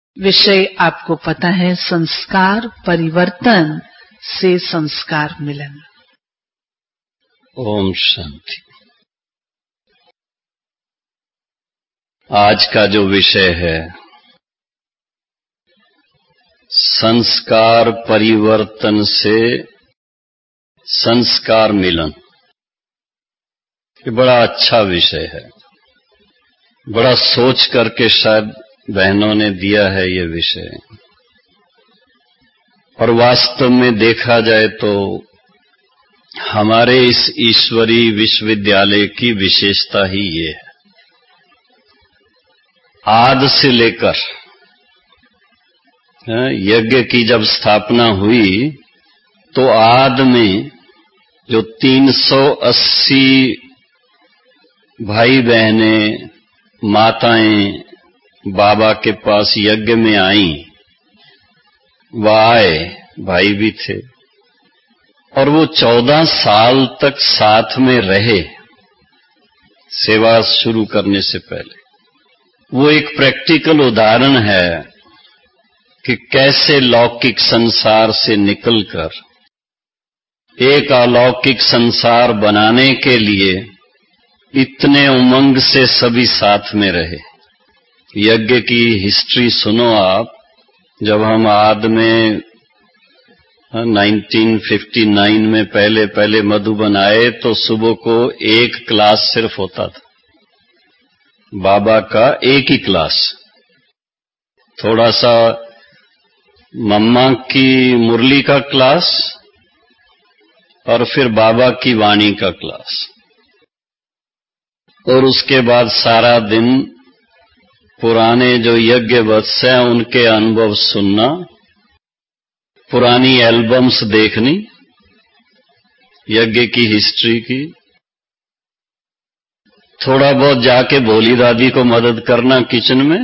विषय आपको पता है, संस्कार परिवर्तन से संस्कार मिलन। ओम शांति। आज का जो विषय है संस्कार परिवर्तन से संस्कार मिलन, ये बड़ा अच्छा विषय है। बड़ा सोच करके शायद बहनों ने दिया है ये विषय, और वास्तव में देखा जाए तो हमारे इस ईश्वरीय विश्वविद्यालय की विशेषता ही ये है। आदि से लेकर यज्ञ की जब स्थापना हुई तो आदि में जो 380 भाई बहनें माताएं बाबा के पास यज्ञ में आईं, वह आए, भाई भी थे, और वो 14 साल तक साथ में रहे सेवा शुरू करने से पहले। वो एक प्रैक्टिकल उदाहरण है कि कैसे लौकिक संसार से निकलकर एक अलौकिक संसार बनाने के लिए इतने उमंग से सभी साथ में रहे। यज्ञ की हिस्ट्री सुनो आप। जब हम आदि में 1959 में पहले मधुबन आए तो सुबह को एक क्लास सिर्फ होता था, बाबा का एक ही क्लास। थोड़ा सा मम्मा की मुरली का क्लास और फिर बाबा की वाणी का क्लास, और उसके बाद सारा दिन पुराने जो यज्ञ वत्स हैं उनके अनुभव सुनना, पुरानी एल्बम्स देखनी यज्ञ की हिस्ट्री की, थोड़ा बहुत जाके भोली दादी को मदद करना किचन में,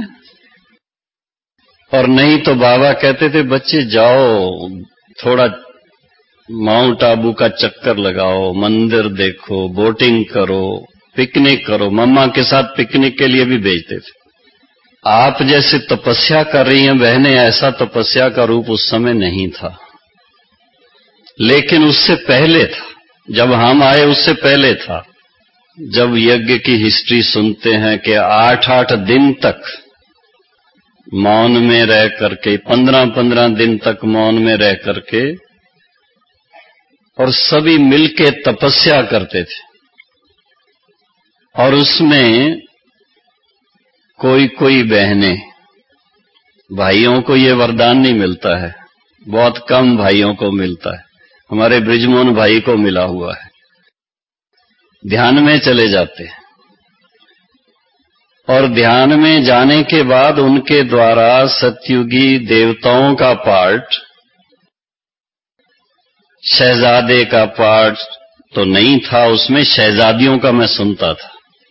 और नहीं तो बाबा कहते थे बच्चे जाओ थोड़ा माउंट आबू का चक्कर लगाओ, मंदिर देखो, बोटिंग करो, पिकनिक करो। मम्मा के साथ पिकनिक के लिए भी भेजते थे। आप जैसे तपस्या कर रही हैं बहनें, ऐसा तपस्या का रूप उस समय नहीं था, लेकिन उससे पहले था। जब हम आए उससे पहले था। जब यज्ञ की हिस्ट्री सुनते हैं कि 8-8 दिन तक मौन में रह करके, 15-15 दिन तक मौन में रह करके, और सभी मिलके तपस्या करते थे, और उसमें कोई बहनें, भाइयों को ये वरदान नहीं मिलता है, बहुत कम भाइयों को मिलता है। हमारे ब्रिजमोहन भाई को मिला हुआ है। ध्यान में चले जाते हैं, और ध्यान में जाने के बाद उनके द्वारा सतयुगी देवताओं का पाठ, शहजादे का पाठ तो नहीं था, उसमें शहजादियों का मैं सुनता था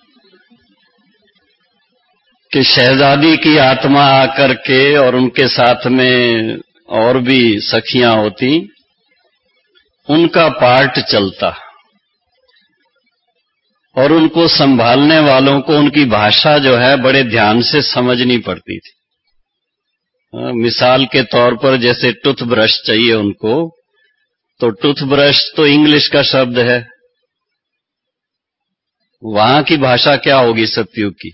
कि शहजादी की आत्मा आकर के, और उनके साथ में और भी सखियां होती, उनका पाठ चलता, और उनको संभालने वालों को उनकी भाषा जो है बड़े ध्यान से समझनी पड़ती थी। मिसाल के तौर पर जैसे टूथब्रश चाहिए उनको, तो टूथब्रश तो इंग्लिश का शब्द है, वहां की भाषा क्या होगी सतयुग की?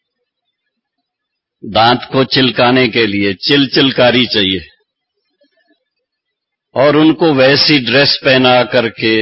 दांत को चिलकाने के लिए चिलचिलकारी चाहिए, और उनको वैसी ड्रेस पहना करके,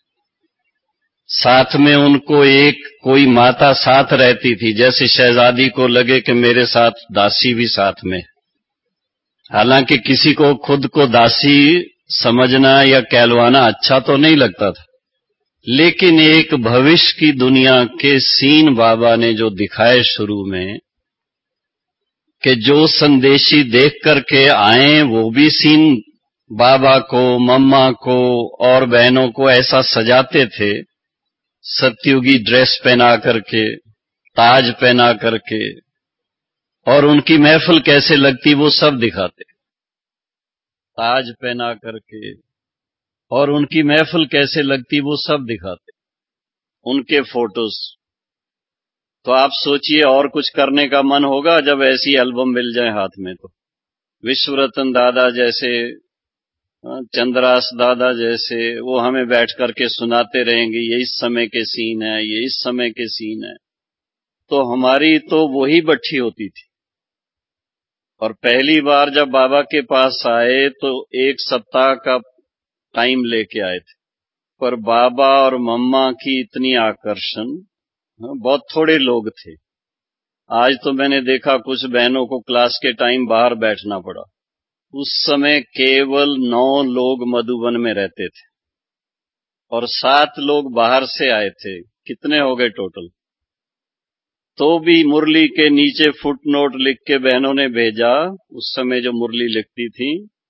साथ में उनको एक कोई माता साथ रहती थी, जैसे शहजादी को लगे कि मेरे साथ दासी भी साथ में। हालांकि किसी को खुद को दासी समझना या कहलवाना अच्छा तो नहीं लगता था, लेकिन एक भविष्य की दुनिया के सीन बाबा ने जो दिखाए शुरू में, कि जो संदेशी देख करके आए वो भी सीन बाबा को, मम्मा को और बहनों को ऐसा सजाते थे, सतयुगी ड्रेस पहना करके, ताज पहना करके, और उनकी महफिल कैसे लगती वो सब दिखाते। ताज पहना करके और उनकी महफिल कैसे लगती वो सब दिखाते, उनके फोटोज। तो आप सोचिए और कुछ करने का मन होगा जब ऐसी एल्बम मिल जाए हाथ में तो। विश्वरतन दादा जैसे, चंद्रास दादा जैसे, वो हमें बैठ करके सुनाते रहेंगे, ये इस समय के सीन है, ये इस समय के सीन है। तो हमारी तो वही बट्ठी होती थी। और पहली बार जब बाबा के पास आए तो 1 सप्ताह का टाइम लेके आए थे, पर बाबा और मम्मा की इतनी आकर्षण, बहुत थोड़े लोग थे। आज तो मैंने देखा कुछ बहनों को क्लास के टाइम बाहर बैठना पड़ा। उस समय केवल 9 लोग मधुबन में रहते थे और 7 लोग बाहर से आए थे। कितने हो गए टोटल? तो भी मुरली के नीचे फुटनोट लिख के बहनों ने भेजा। उस समय जो मुरली लिखती थी,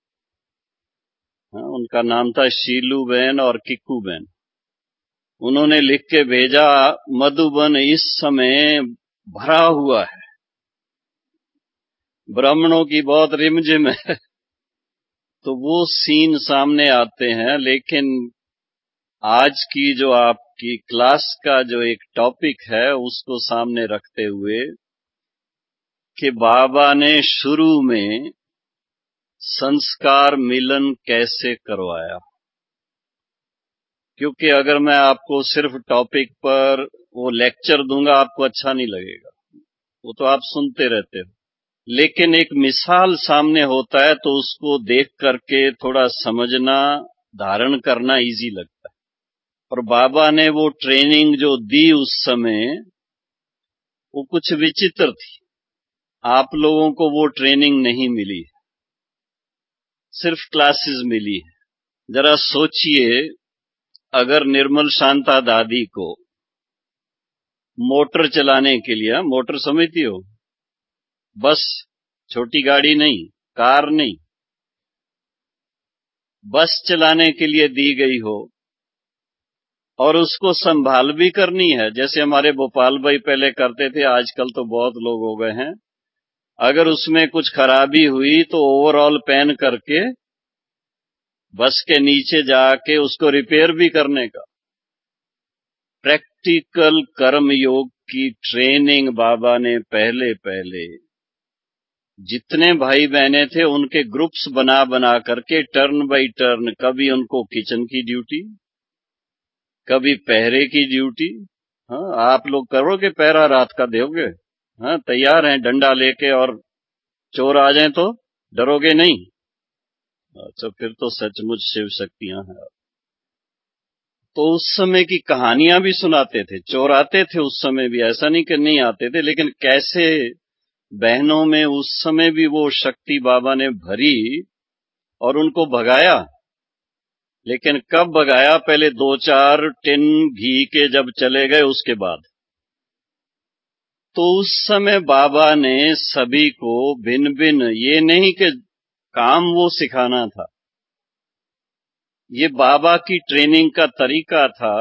उनका नाम था शीलू बहन और किक्कू बहन। उन्होंने लिख के भेजा, मधुबन इस समय भरा हुआ है, ब्राह्मणों की बहुत रिमझिम है। तो वो सीन सामने आते हैं। लेकिन आज की जो आपकी क्लास का जो एक टॉपिक है, उसको सामने रखते हुए कि बाबा ने शुरू में संस्कार मिलन कैसे करवाया। क्योंकि अगर मैं आपको सिर्फ टॉपिक पर वो लेक्चर दूंगा, आपको अच्छा नहीं लगेगा, वो तो आप सुनते रहते हो। लेकिन एक मिसाल सामने होता है तो उसको देख करके थोड़ा समझना, धारण करना इजी लगता है। और बाबा ने वो ट्रेनिंग जो दी उस समय, वो कुछ विचित्र थी। आप लोगों को वो ट्रेनिंग नहीं मिली, सिर्फ क्लासेस मिली है। जरा सोचिए, अगर निर्मल शांता दादी को मोटर चलाने के लिए, मोटर समझती हो, बस, छोटी गाड़ी नहीं, कार नहीं, बस चलाने के लिए दी गई हो और उसको संभाल भी करनी है, जैसे हमारे भोपाल भाई पहले करते थे, आजकल तो बहुत लोग हो गए हैं। अगर उसमें कुछ खराबी हुई तो ओवरऑल पहन करके बस के नीचे जाके उसको रिपेयर भी करने का। प्रैक्टिकल कर्म योग की ट्रेनिंग बाबा ने पहले जितने भाई बहने थे उनके ग्रुप्स बना बना करके टर्न बाई टर्न, कभी उनको किचन की ड्यूटी, कभी पहरे की ड्यूटी। आप लोग करोगे पहरा, रात का दोगे? तैयार हैं डंडा लेके, और चोर आ जाएं तो डरोगे नहीं? अच्छा, फिर तो सचमुच शिव शक्तियां हैं। तो उस समय की कहानियां भी सुनाते थे। चोर आते थे उस समय भी, ऐसा नहीं कि नहीं आते थे, लेकिन कैसे बहनों में उस समय भी वो शक्ति बाबा ने भरी और उनको भगाया। लेकिन कब भगाया? पहले 2-4 टिन घी के जब चले गए उसके बाद। तो उस समय बाबा ने सभी को भिन्न भिन्न, ये नहीं कि काम वो सिखाना था, ये बाबा की ट्रेनिंग का तरीका था।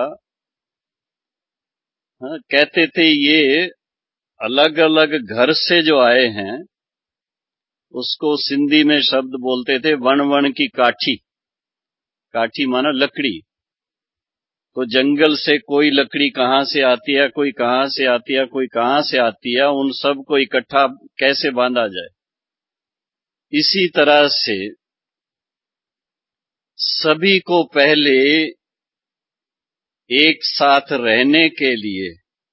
कहते थे ये अलग अलग घर से जो आए हैं, उसको सिंधी में शब्द बोलते थे वन वन की काठी। काठी माना लकड़ी। तो जंगल से कोई लकड़ी कहां से आती है, कोई कहां से आती है, कोई कहां से आती है, उन सबको इकट्ठा कैसे बांधा जाए। इसी तरह से सभी को पहले एक साथ रहने के लिए,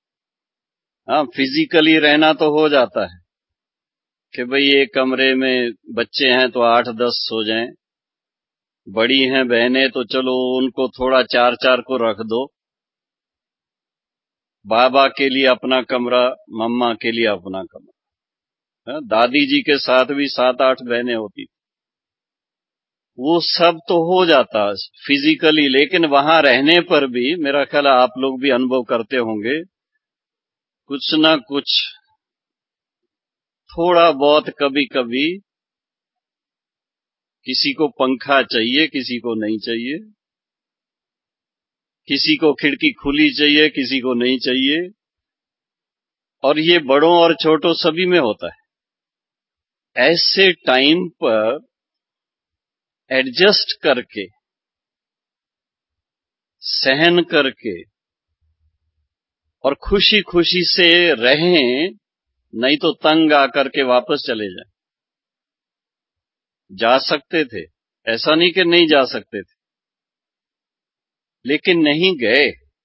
फिजिकली रहना तो हो जाता है कि भाई एक कमरे में बच्चे हैं तो 8-10 हो जाएं, बड़ी हैं बहनें तो चलो उनको थोड़ा 4-4 को रख दो। बाबा के लिए अपना कमरा, मम्मा के लिए अपना कमरा। दादी जी के साथ भी 7-8 बहनें होती, वो सब तो हो जाता फिजिकली। लेकिन वहां रहने पर भी मेरा ख्याल आप लोग भी अनुभव करते होंगे, कुछ ना कुछ थोड़ा बहुत कभी कभी किसी को पंखा चाहिए, किसी को नहीं चाहिए, किसी को खिड़की खुली चाहिए, किसी को नहीं चाहिए। और ये बड़ों और छोटों सभी में होता है। ऐसे टाइम पर एडजस्ट करके, सहन करके और खुशी खुशी से रहें, नहीं तो तंग आकर के वापस चले जाएं। जा सकते थे, ऐसा नहीं कि नहीं जा सकते थे, लेकिन नहीं गए।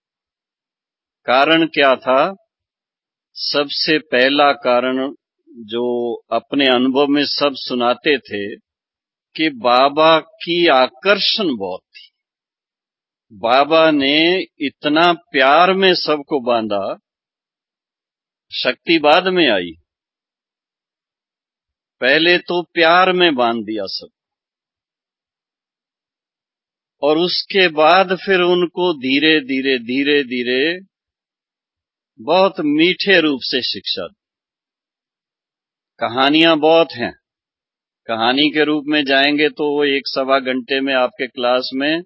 कारण क्या था? सबसे पहला कारण जो अपने अनुभव में सब सुनाते थे कि बाबा की आकर्षण बहुत थी। बाबा ने इतना प्यार में सबको बांधा, शक्ति बाद में आई, पहले तो प्यार में बांध दिया सब, और उसके बाद फिर उनको धीरे धीरे धीरे धीरे बहुत मीठे रूप से शिक्षा दी। कहानियां बहुत हैं, कहानी के रूप में जाएंगे तो वो 1-1.25 घंटे में आपके क्लास में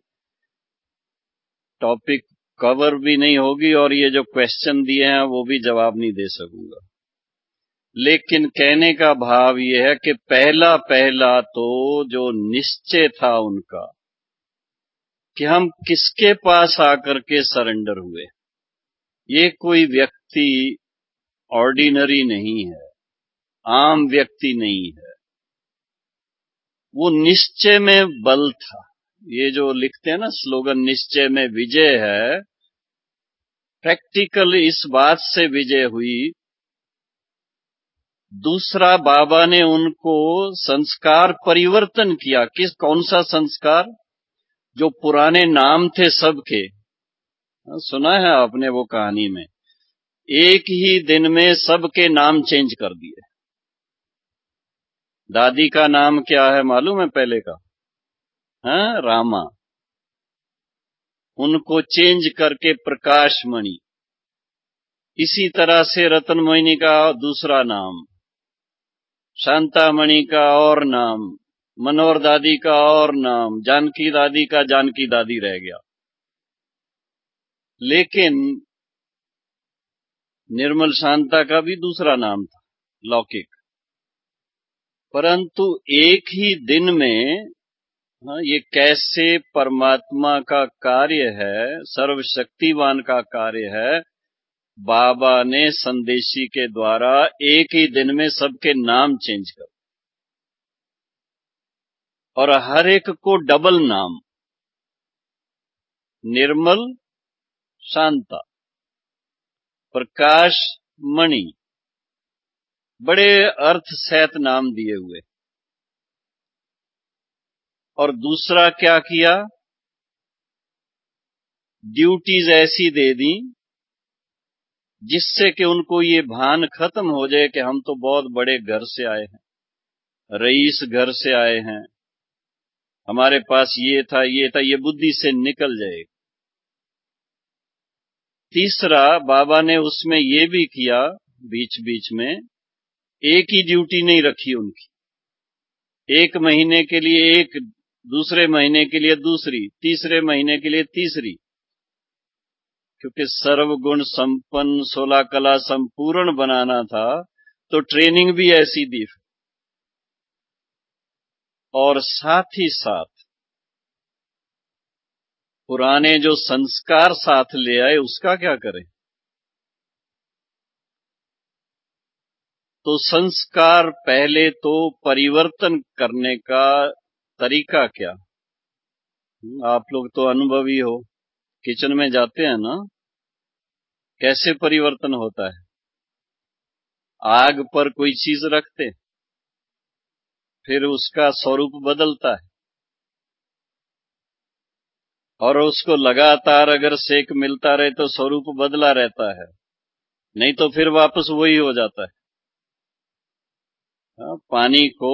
टॉपिक कवर भी नहीं होगी, और ये जो क्वेश्चन दिए हैं वो भी जवाब नहीं दे सकूंगा। लेकिन कहने का भाव ये है कि पहला पहला तो जो निश्चय था उनका कि हम किसके पास आकर के सरेंडर हुए, ये कोई व्यक्ति ऑर्डिनरी नहीं है, आम व्यक्ति नहीं है, वो निश्चय में बल था। ये जो लिखते हैं ना स्लोगन, निश्चय में विजय है, प्रैक्टिकल इस बात से विजय हुई। दूसरा, बाबा ने उनको संस्कार परिवर्तन किया। कौन सा संस्कार? जो पुराने नाम थे सबके, सुना है आपने वो कहानी में, एक ही दिन में सबके नाम चेंज कर दिए। दादी का नाम क्या है मालूम है पहले का? रामा। उनको चेंज करके प्रकाशमणि। इसी तरह से रतनमोहिनी का दूसरा नाम, शांतामणि का और नाम, मनोहर दादी का और नाम, जानकी दादी का जानकी दादी रह गया। लेकिन निर्मल शांता का भी दूसरा नाम था, लौकिक। परंतु एक ही दिन में ये कैसे परमात्मा का कार्य है, सर्वशक्तिवान का कार्य है। बाबा ने संदेशी के द्वारा एक ही दिन में सबके नाम चेंज कर, और हर एक को डबल नाम, निर्मल शांता, प्रकाश मणि, बड़े अर्थ सहित नाम दिए हुए। और दूसरा क्या किया? ड्यूटीज ऐसी दे दी जिससे कि उनको ये भान खत्म हो जाए कि हम तो बहुत बड़े घर से आए हैं, रईस घर से आए हैं, हमारे पास ये था ये था, ये बुद्धि से निकल जाए। तीसरा, बाबा ने उसमें ये भी किया, बीच बीच में एक ही ड्यूटी नहीं रखी उनकी। एक महीने के लिए एक, दूसरे महीने के लिए दूसरी, तीसरे महीने के लिए तीसरी, क्योंकि सर्वगुण संपन्न 16 कला संपूर्ण बनाना था, तो ट्रेनिंग भी ऐसी दी। और साथ ही साथ पुराने जो संस्कार साथ ले आए उसका क्या करें? तो संस्कार पहले तो परिवर्तन करने का तरीका क्या? आप लोग तो अनुभवी हो, किचन में जाते हैं ना, कैसे परिवर्तन होता है? आग पर कोई चीज रखते, फिर उसका स्वरूप बदलता है, और उसको लगातार अगर सेक मिलता रहे तो स्वरूप बदला रहता है, नहीं तो फिर वापस वही हो जाता है। पानी को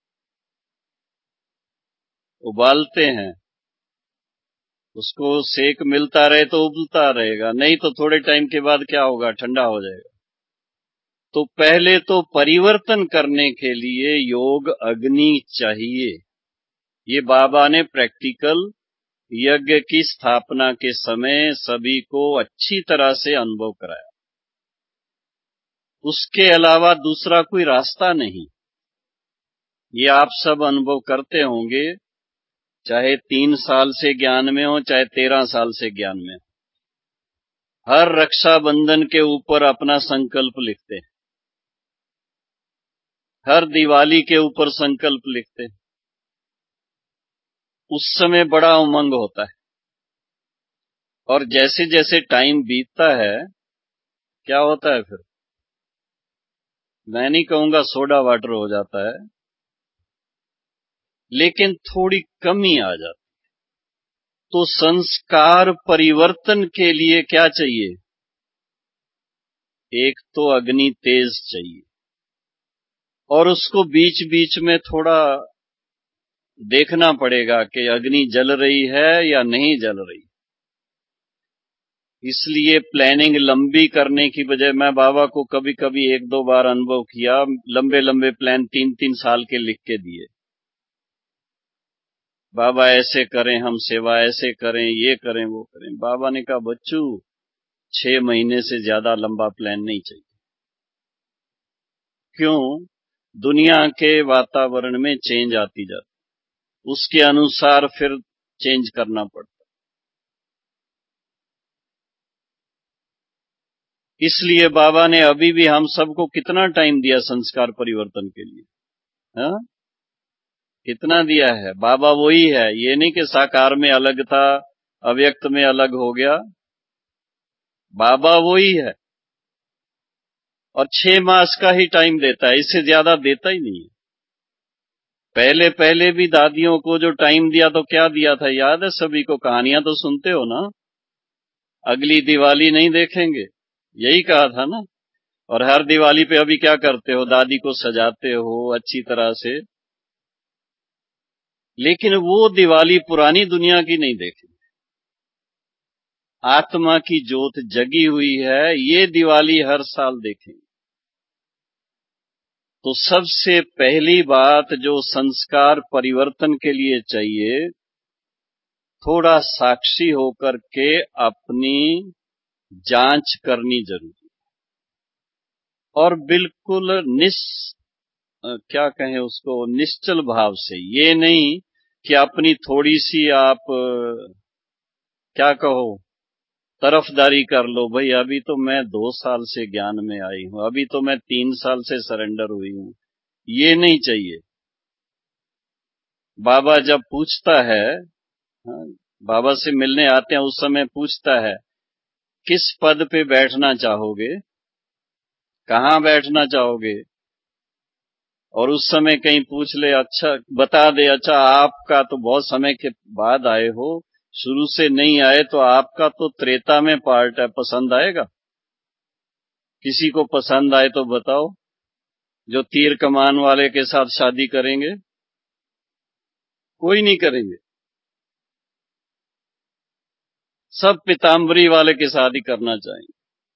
उबालते हैं, उसको सेक मिलता रहे तो उबलता रहेगा, नहीं तो थोड़े टाइम के बाद क्या होगा? ठंडा हो जाएगा। तो पहले तो परिवर्तन करने के लिए योग अग्नि चाहिए। ये बाबा ने प्रैक्टिकल यज्ञ की स्थापना के समय सभी को अच्छी तरह से अनुभव कराया। उसके अलावा दूसरा कोई रास्ता नहीं। ये आप सब अनुभव करते होंगे, चाहे 3 साल से ज्ञान में हो, चाहे 13 साल से ज्ञान में हो। हर रक्षाबंधन के ऊपर अपना संकल्प लिखते हैं, हर दिवाली के ऊपर संकल्प लिखते हैं, उस समय बड़ा उमंग होता है, और जैसे जैसे टाइम बीतता है क्या होता है फिर, मैं नहीं कहूंगा सोडा वाटर हो जाता है, लेकिन थोड़ी कमी आ जाती। तो संस्कार परिवर्तन के लिए क्या चाहिए? एक तो अग्नि तेज चाहिए, और उसको बीच बीच में थोड़ा देखना पड़ेगा कि अग्नि जल रही है या नहीं जल रही। इसलिए प्लानिंग लंबी करने की बजाय, मैं बाबा को कभी कभी 1-2 बार अनुभव किया, लंबे लंबे प्लान 3-3 साल के लिख के दिए, बाबा ऐसे करें, हम सेवा ऐसे करें, ये करें, वो करें। बाबा ने कहा, बच्चू 6 महीने से ज्यादा लंबा प्लान नहीं चाहिए। क्यों? दुनिया के वातावरण में चेंज आती जाती, उसके अनुसार फिर चेंज करना पड़ता। इसलिए बाबा ने अभी भी हम सबको कितना टाइम दिया संस्कार परिवर्तन के लिए? हा? कितना दिया है? बाबा वही है, ये नहीं कि साकार में अलग था, अव्यक्त में अलग हो गया। बाबा वही है, और 6 मास का ही टाइम देता है, इससे ज्यादा देता ही नहीं है। पहले पहले भी दादियों को जो टाइम दिया तो क्या दिया था, याद है सभी को? कहानियां तो सुनते हो ना, अगली दिवाली नहीं देखेंगे, यही कहा था ना। और हर दिवाली पे अभी क्या करते हो, दादी को सजाते हो अच्छी तरह से, लेकिन वो दिवाली पुरानी दुनिया की नहीं देखेंगे। आत्मा की ज्योत जगी हुई है, ये दिवाली हर साल देखेंगे। तो सबसे पहली बात जो संस्कार परिवर्तन के लिए चाहिए, थोड़ा साक्षी होकर के अपनी जांच करनी जरूरी, और बिल्कुल क्या कहें उसको, निश्चल भाव से। ये नहीं कि अपनी थोड़ी सी आप क्या कहो तरफदारी कर लो, भाई अभी तो मैं 2 साल से ज्ञान में आई हूं, अभी तो मैं 3 साल से सरेंडर हुई हूं, ये नहीं चाहिए। बाबा जब पूछता है, हाँ, बाबा से मिलने आते हैं, उस समय पूछता है किस पद पे बैठना चाहोगे, कहां बैठना चाहोगे? और उस समय कहीं पूछ ले, अच्छा बता दे, अच्छा आपका तो बहुत समय के बाद आए हो, शुरू से नहीं आए, तो आपका तो त्रेता में पार्ट है, पसंद आएगा? किसी को पसंद आए तो बताओ, जो तीर कमान वाले के साथ शादी करेंगे? कोई नहीं करेंगे, सब पीताम्बरी वाले के साथ ही करना चाहेंगे।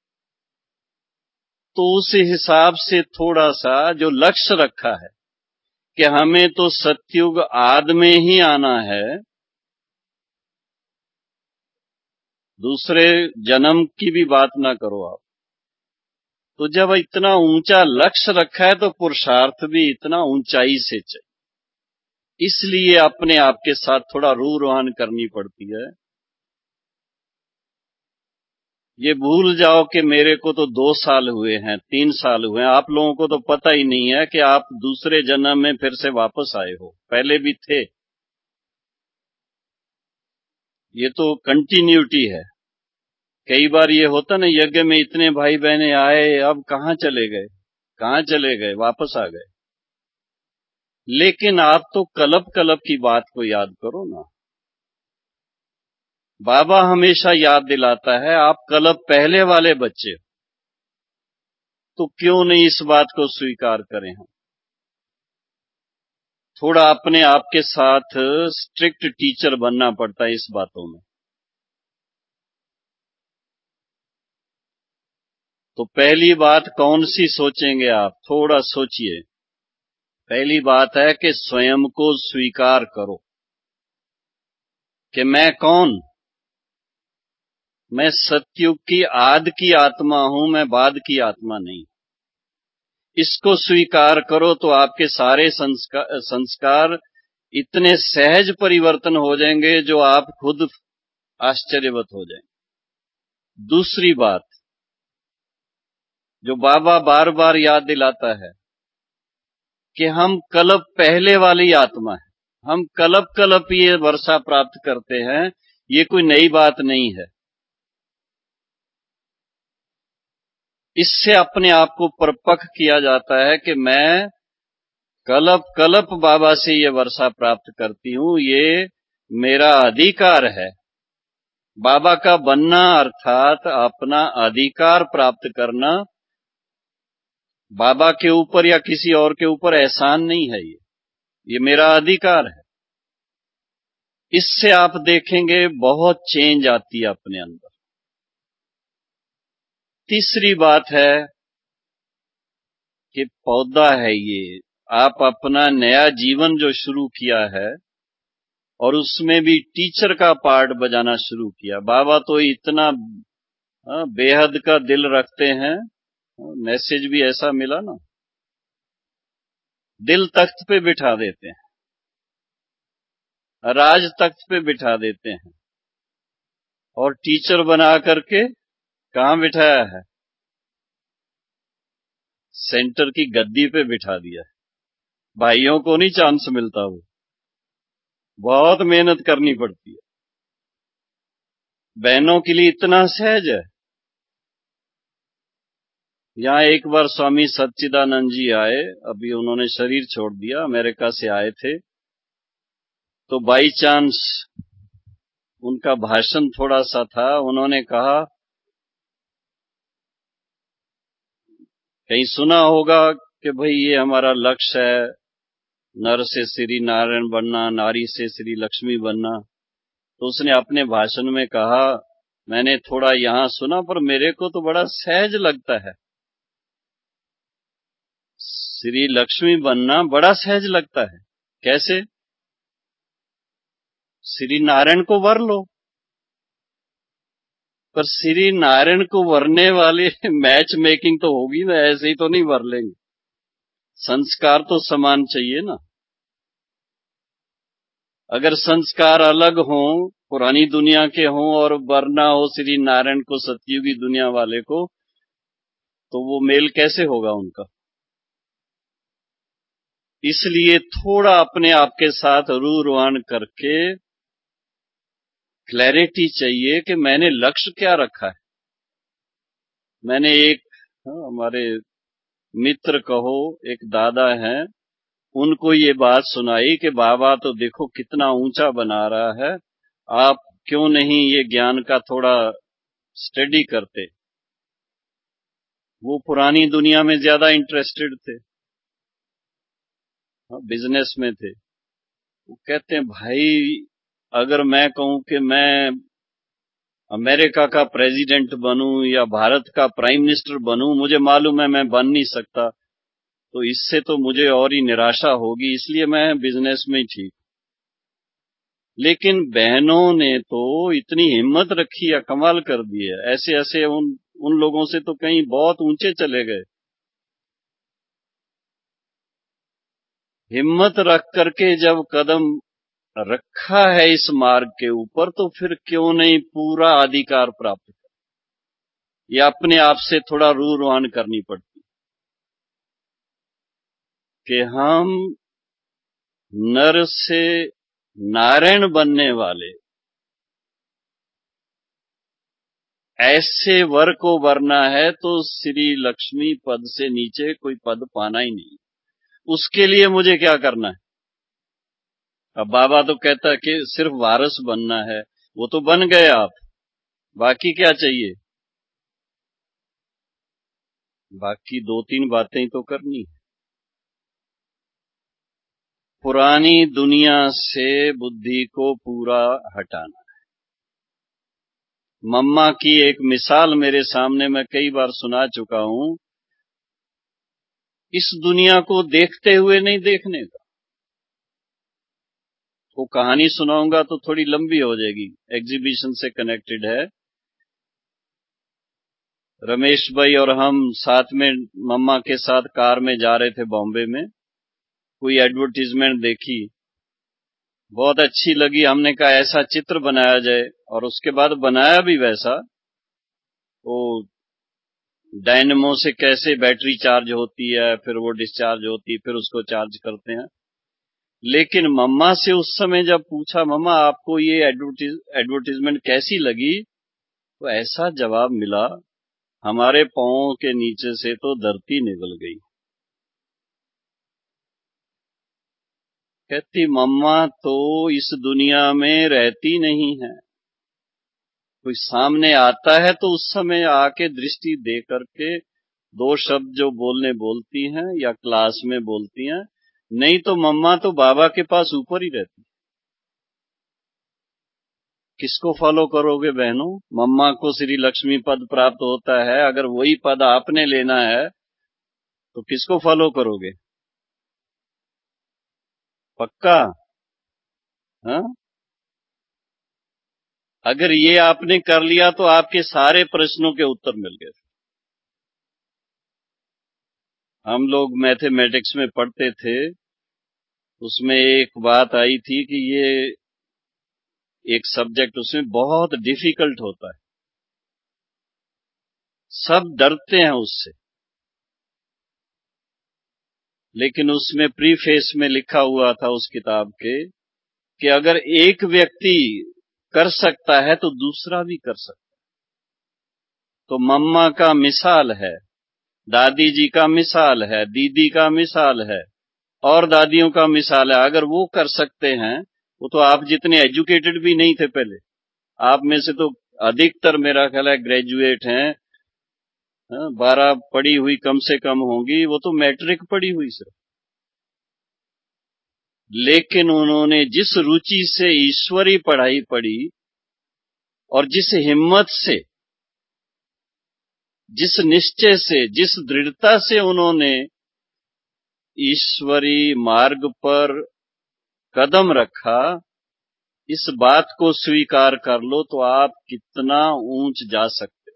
तो उस हिसाब से थोड़ा सा जो लक्ष्य रखा है कि हमें तो सतयुग आदि में ही आना है, दूसरे जन्म की भी बात ना करो आप। तो जब इतना ऊंचा लक्ष्य रखा है तो पुरुषार्थ भी इतना ऊंचाई से चाहिए। इसलिए अपने आप के साथ थोड़ा रूह-रोहन करनी पड़ती है। ये भूल जाओ कि मेरे को तो 2 साल हुए हैं, 3 साल हुए हैं, आप लोगों को तो पता ही नहीं है कि आप दूसरे जन्म में फिर से वापस आए हो, पहले भी थे। ये तो कंटिन्यूटी है। कई बार ये होता ना, यज्ञ में इतने भाई बहने आए, अब कहां चले गए, कहां चले गए, वापस आ गए। लेकिन आप तो कल्प कल्प की बात को याद करो ना। बाबा हमेशा याद दिलाता है, आप कल्प पहले वाले बच्चे हो, तो क्यों नहीं इस बात को स्वीकार करें हम? थोड़ा अपने आप के साथ स्ट्रिक्ट टीचर बनना पड़ता है इस बातों में। तो पहली बात कौन सी सोचेंगे आप? थोड़ा सोचिए। पहली बात है कि स्वयं को स्वीकार करो कि मैं कौन? मैं सतयुग की आदि की आत्मा हूं, मैं बाद की आत्मा नहीं। इसको स्वीकार करो तो आपके सारे संस्कार इतने सहज परिवर्तन हो जाएंगे जो आप खुद आश्चर्यवत हो जाएंगे। दूसरी बात जो बाबा बार बार याद दिलाता है कि हम कल्प पहले वाली आत्मा है, हम कलप कलप ये वर्षा प्राप्त करते हैं, ये कोई नई बात नहीं है। इससे अपने आप को परिपक्व किया जाता है कि मैं कलप कलप बाबा से ये वर्षा प्राप्त करती हूं, ये मेरा अधिकार है। बाबा का बनना अर्थात अपना अधिकार प्राप्त करना, बाबा के ऊपर या किसी और के ऊपर एहसान नहीं है। ये मेरा अधिकार है। इससे आप देखेंगे बहुत चेंज आती है अपने अंदर। तीसरी बात है कि पौधा है ये, आप अपना नया जीवन जो शुरू किया है और उसमें भी टीचर का पार्ट बजाना शुरू किया। बाबा तो इतना बेहद का दिल रखते हैं, मैसेज भी ऐसा मिला ना, दिल तख्त पे बिठा देते हैं, राज तख्त पे बिठा देते हैं, और टीचर बना करके कहां बिठाया है? सेंटर की गद्दी पे बिठा दिया है। भाइयों को नहीं चांस मिलता, वो बहुत मेहनत करनी पड़ती है। बहनों के लिए इतना सहज है। यहाँ एक बार स्वामी सच्चिदानंद जी आए, अभी उन्होंने शरीर छोड़ दिया, अमेरिका से आए थे। तो बाई चांस उनका भाषण थोड़ा सा था, उन्होंने कहा, कहीं सुना होगा कि भाई ये हमारा लक्ष्य है, नर से श्री नारायण बनना, नारी से श्री लक्ष्मी बनना। तो उसने अपने भाषण में कहा, मैंने थोड़ा यहाँ सुना पर मेरे को तो बड़ा सहज लगता है, श्री लक्ष्मी बनना बड़ा सहज लगता है। कैसे? श्री नारायण को वर लो। पर श्री नारायण को वरने वाली मैच मेकिंग तो होगी ना, ऐसे ही तो नहीं वर लेंगे। संस्कार तो समान चाहिए ना। अगर संस्कार अलग हों, पुरानी दुनिया के हों, और वरना हो श्री नारायण को, सतयुगी दुनिया वाले को, तो वो मेल कैसे होगा उनका? इसलिए थोड़ा अपने आप के साथ रूरवान करके क्लैरिटी चाहिए कि मैंने लक्ष्य क्या रखा है। मैंने एक हमारे मित्र कहो, एक दादा हैं, उनको ये बात सुनाई कि बाबा तो देखो कितना ऊंचा बना रहा है, आप क्यों नहीं ये ज्ञान का थोड़ा स्टडी करते। वो पुरानी दुनिया में ज्यादा इंटरेस्टेड थे, बिजनेस में थे। वो कहते हैं, भाई अगर मैं कहूं कि मैं अमेरिका का प्रेसिडेंट बनूं या भारत का प्राइम मिनिस्टर बनूं, मुझे मालूम है मैं बन नहीं सकता, तो इससे तो मुझे और ही निराशा होगी, इसलिए मैं बिजनेस में ही ठीक। लेकिन बहनों ने तो इतनी हिम्मत रखी है, कमाल कर दी है। ऐसे ऐसे उन लोगों से तो कहीं बहुत ऊंचे चले गए। हिम्मत रख करके जब कदम रखा है इस मार्ग के ऊपर, तो फिर क्यों नहीं पूरा अधिकार प्राप्त कर। ये अपने आप से थोड़ा रूरवान करनी पड़ती कि हम नर से नारायण बनने वाले ऐसे वर को वरना है, तो श्री लक्ष्मी पद से नीचे कोई पद पाना ही नहीं। उसके लिए मुझे क्या करना है? अब बाबा तो कहता है कि सिर्फ वारस बनना है, वो तो बन गए आप, बाकी क्या चाहिए? बाकी दो तीन बातें तो करनी है। पुरानी दुनिया से बुद्धि को पूरा हटाना है। मम्मा की एक मिसाल मेरे सामने मैं कई बार सुना चुका हूं, इस दुनिया को देखते हुए नहीं देखने का। वो कहानी सुनाऊंगा तो थोड़ी लंबी हो जाएगी, एग्जीबिशन से कनेक्टेड है। रमेश भाई और हम साथ में मम्मा के साथ कार में जा रहे थे बॉम्बे में, कोई एडवर्टीजमेंट देखी, बहुत अच्छी लगी। हमने कहा ऐसा चित्र बनाया जाए, और उसके बाद बनाया भी वैसा। वो डायनेमो से कैसे बैटरी चार्ज होती है, फिर वो डिस्चार्ज होती है, फिर उसको चार्ज करते हैं। लेकिन मम्मा से उस समय जब पूछा, मम्मा आपको ये एडवर्टीजमेंट कैसी लगी, तो ऐसा जवाब मिला, हमारे पांवों के नीचे से तो धरती निकल गई। कहती मम्मा तो इस दुनिया में रहती नहीं है, कोई सामने आता है तो उस समय आके दृष्टि दे करके दो शब्द जो बोलती हैं या क्लास में बोलती हैं, नहीं तो मम्मा तो बाबा के पास ऊपर ही रहती। किसको फॉलो करोगे बहनों? मम्मा को श्री लक्ष्मी पद प्राप्त होता है, अगर वही पद आपने लेना है तो किसको फॉलो करोगे? पक्का? हाँ, अगर ये आपने कर लिया तो आपके सारे प्रश्नों के उत्तर मिल गए। हम लोग मैथमेटिक्स में पढ़ते थे, उसमें एक बात आई थी कि ये एक सब्जेक्ट उसमें बहुत डिफिकल्ट होता है, सब डरते हैं उससे, लेकिन उसमें प्रीफेस में लिखा हुआ था उस किताब के कि अगर एक व्यक्ति कर सकता है तो दूसरा भी कर सकता है। तो मम्मा का मिसाल है, दादी जी का मिसाल है, दीदी का मिसाल है, और दादियों का मिसाल है। अगर वो कर सकते हैं, वो तो आप जितने एजुकेटेड भी नहीं थे पहले, आप में से तो अधिकतर मेरा ख्याल है ग्रेजुएट हैं, 12 पढ़ी हुई कम से कम होंगी, वो तो मैट्रिक पढ़ी हुई सिर्फ। लेकिन उन्होंने जिस रुचि से ईश्वरी पढ़ाई पढ़ी और जिस हिम्मत से, जिस निश्चय से, जिस दृढ़ता से उन्होंने ईश्वरी मार्ग पर कदम रखा, इस बात को स्वीकार कर लो तो आप कितना ऊंच जा सकते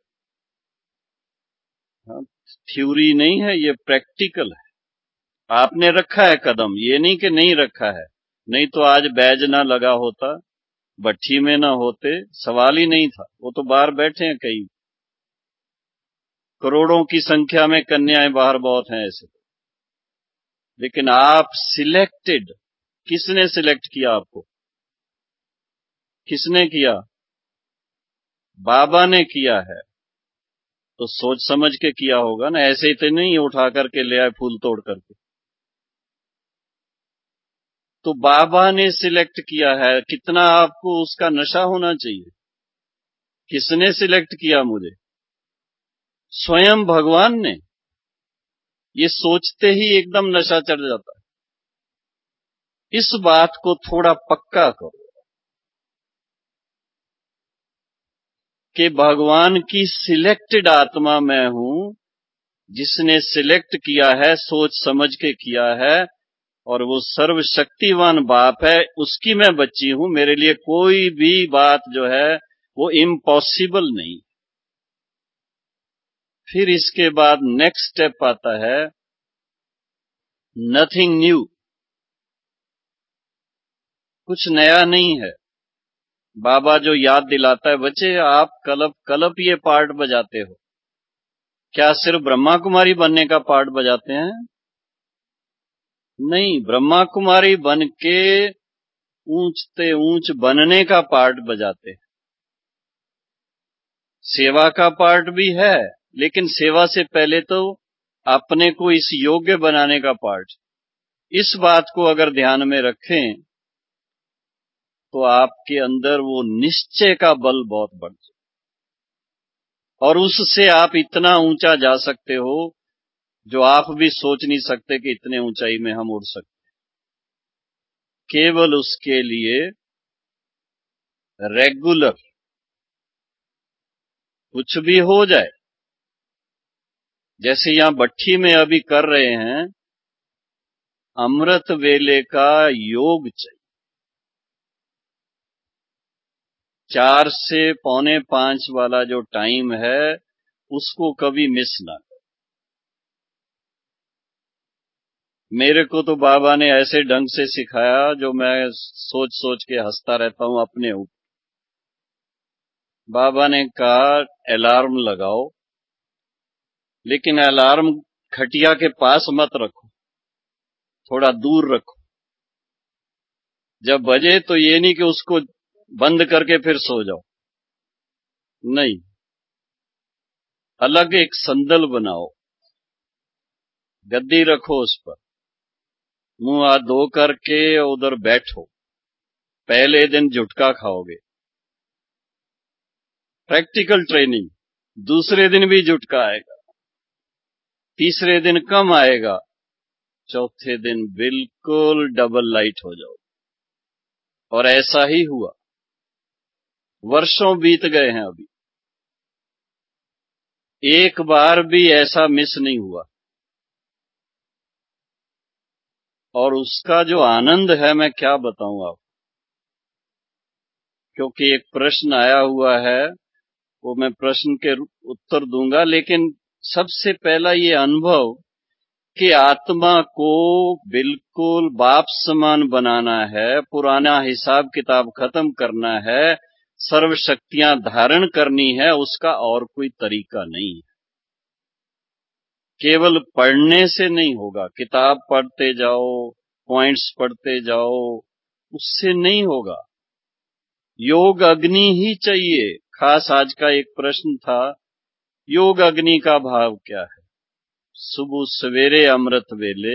हो। थ्योरी नहीं है, ये प्रैक्टिकल है। आपने रखा है कदम, ये नहीं कि नहीं रखा है, नहीं तो आज बैज ना लगा होता, भट्ठी में ना होते, सवाल ही नहीं था। वो तो बाहर बैठे हैं, कई करोड़ों की संख्या में कन्याएं बाहर बहुत हैं ऐसे। लेकिन आप सिलेक्टेड, किसने सिलेक्ट किया आपको? किसने किया? बाबा ने किया है। तो सोच समझ के किया होगा ना, ऐसे ही तो नहीं उठा करके ले आए फूल तोड़ करके। तो बाबा ने सिलेक्ट किया है, कितना आपको उसका नशा होना चाहिए। किसने सिलेक्ट किया मुझे? स्वयं भगवान ने। ये सोचते ही एकदम नशा चढ़ जाता है। इस बात को थोड़ा पक्का करो कि भगवान की सिलेक्टेड आत्मा मैं हूं, जिसने सिलेक्ट किया है, सोच समझ के किया है, और वो सर्वशक्तिवान बाप है, उसकी मैं बच्ची हूं। मेरे लिए कोई भी बात जो है वो इम्पॉसिबल नहीं। फिर इसके बाद नेक्स्ट स्टेप आता है, नथिंग न्यू, कुछ नया नहीं है। बाबा जो याद दिलाता है, बच्चे आप कलप ये पार्ट बजाते हो, क्या सिर्फ ब्रह्मा कुमारी बनने का पार्ट बजाते हैं? नहीं, ब्रह्मा कुमारी बन के ऊंचते ऊंच बनने का पार्ट बजाते हैं। सेवा का पार्ट भी है, लेकिन सेवा से पहले तो अपने को इस योग्य बनाने का पार्ट। इस बात को अगर ध्यान में रखें तो आपके अंदर वो निश्चय का बल बहुत बढ़ जाए, और उससे आप इतना ऊंचा जा सकते हो जो आप भी सोच नहीं सकते कि इतने ऊंचाई में हम उड़ सकते। केवल उसके लिए रेगुलर, कुछ भी हो जाए, जैसे यहां भट्ठी में अभी कर रहे हैं, अमृत वेले का योग चाहिए। 4 से 4:45 वाला जो टाइम है, उसको कभी मिस ना करो। मेरे को तो बाबा ने ऐसे ढंग से सिखाया जो मैं सोच सोच के हंसता रहता हूं अपने ऊपर। बाबा ने कहा अलार्म लगाओ, लेकिन अलार्म खटिया के पास मत रखो, थोड़ा दूर रखो। जब बजे तो ये नहीं कि उसको बंद करके फिर सो जाओ, नहीं, अलग एक संदल बनाओ, गद्दी रखो उस पर, मुंह हाथ धो करके उधर बैठो। पहले दिन झुटका खाओगे, प्रैक्टिकल ट्रेनिंग। दूसरे दिन भी झुटका आएगा, तीसरे दिन कम आएगा, चौथे दिन बिल्कुल डबल लाइट हो जाओ। और ऐसा ही हुआ, वर्षों बीत गए हैं, अभी एक बार भी ऐसा मिस नहीं हुआ। और उसका जो आनंद है मैं क्या बताऊं आपको, क्योंकि एक प्रश्न आया हुआ है, वो मैं प्रश्न के उत्तर दूंगा, लेकिन सबसे पहला ये अनुभव कि आत्मा को बिल्कुल बाप समान बनाना है, पुराना हिसाब किताब खत्म करना है, सर्व शक्तियां धारण करनी है, उसका और कोई तरीका नहीं है। केवल पढ़ने से नहीं होगा, किताब पढ़ते जाओ, पॉइंट्स पढ़ते जाओ, उससे नहीं होगा। योग अग्नि ही चाहिए। खास आज का एक प्रश्न था, योग अग्नि का भाव क्या है? सुबह सवेरे अमृत वेले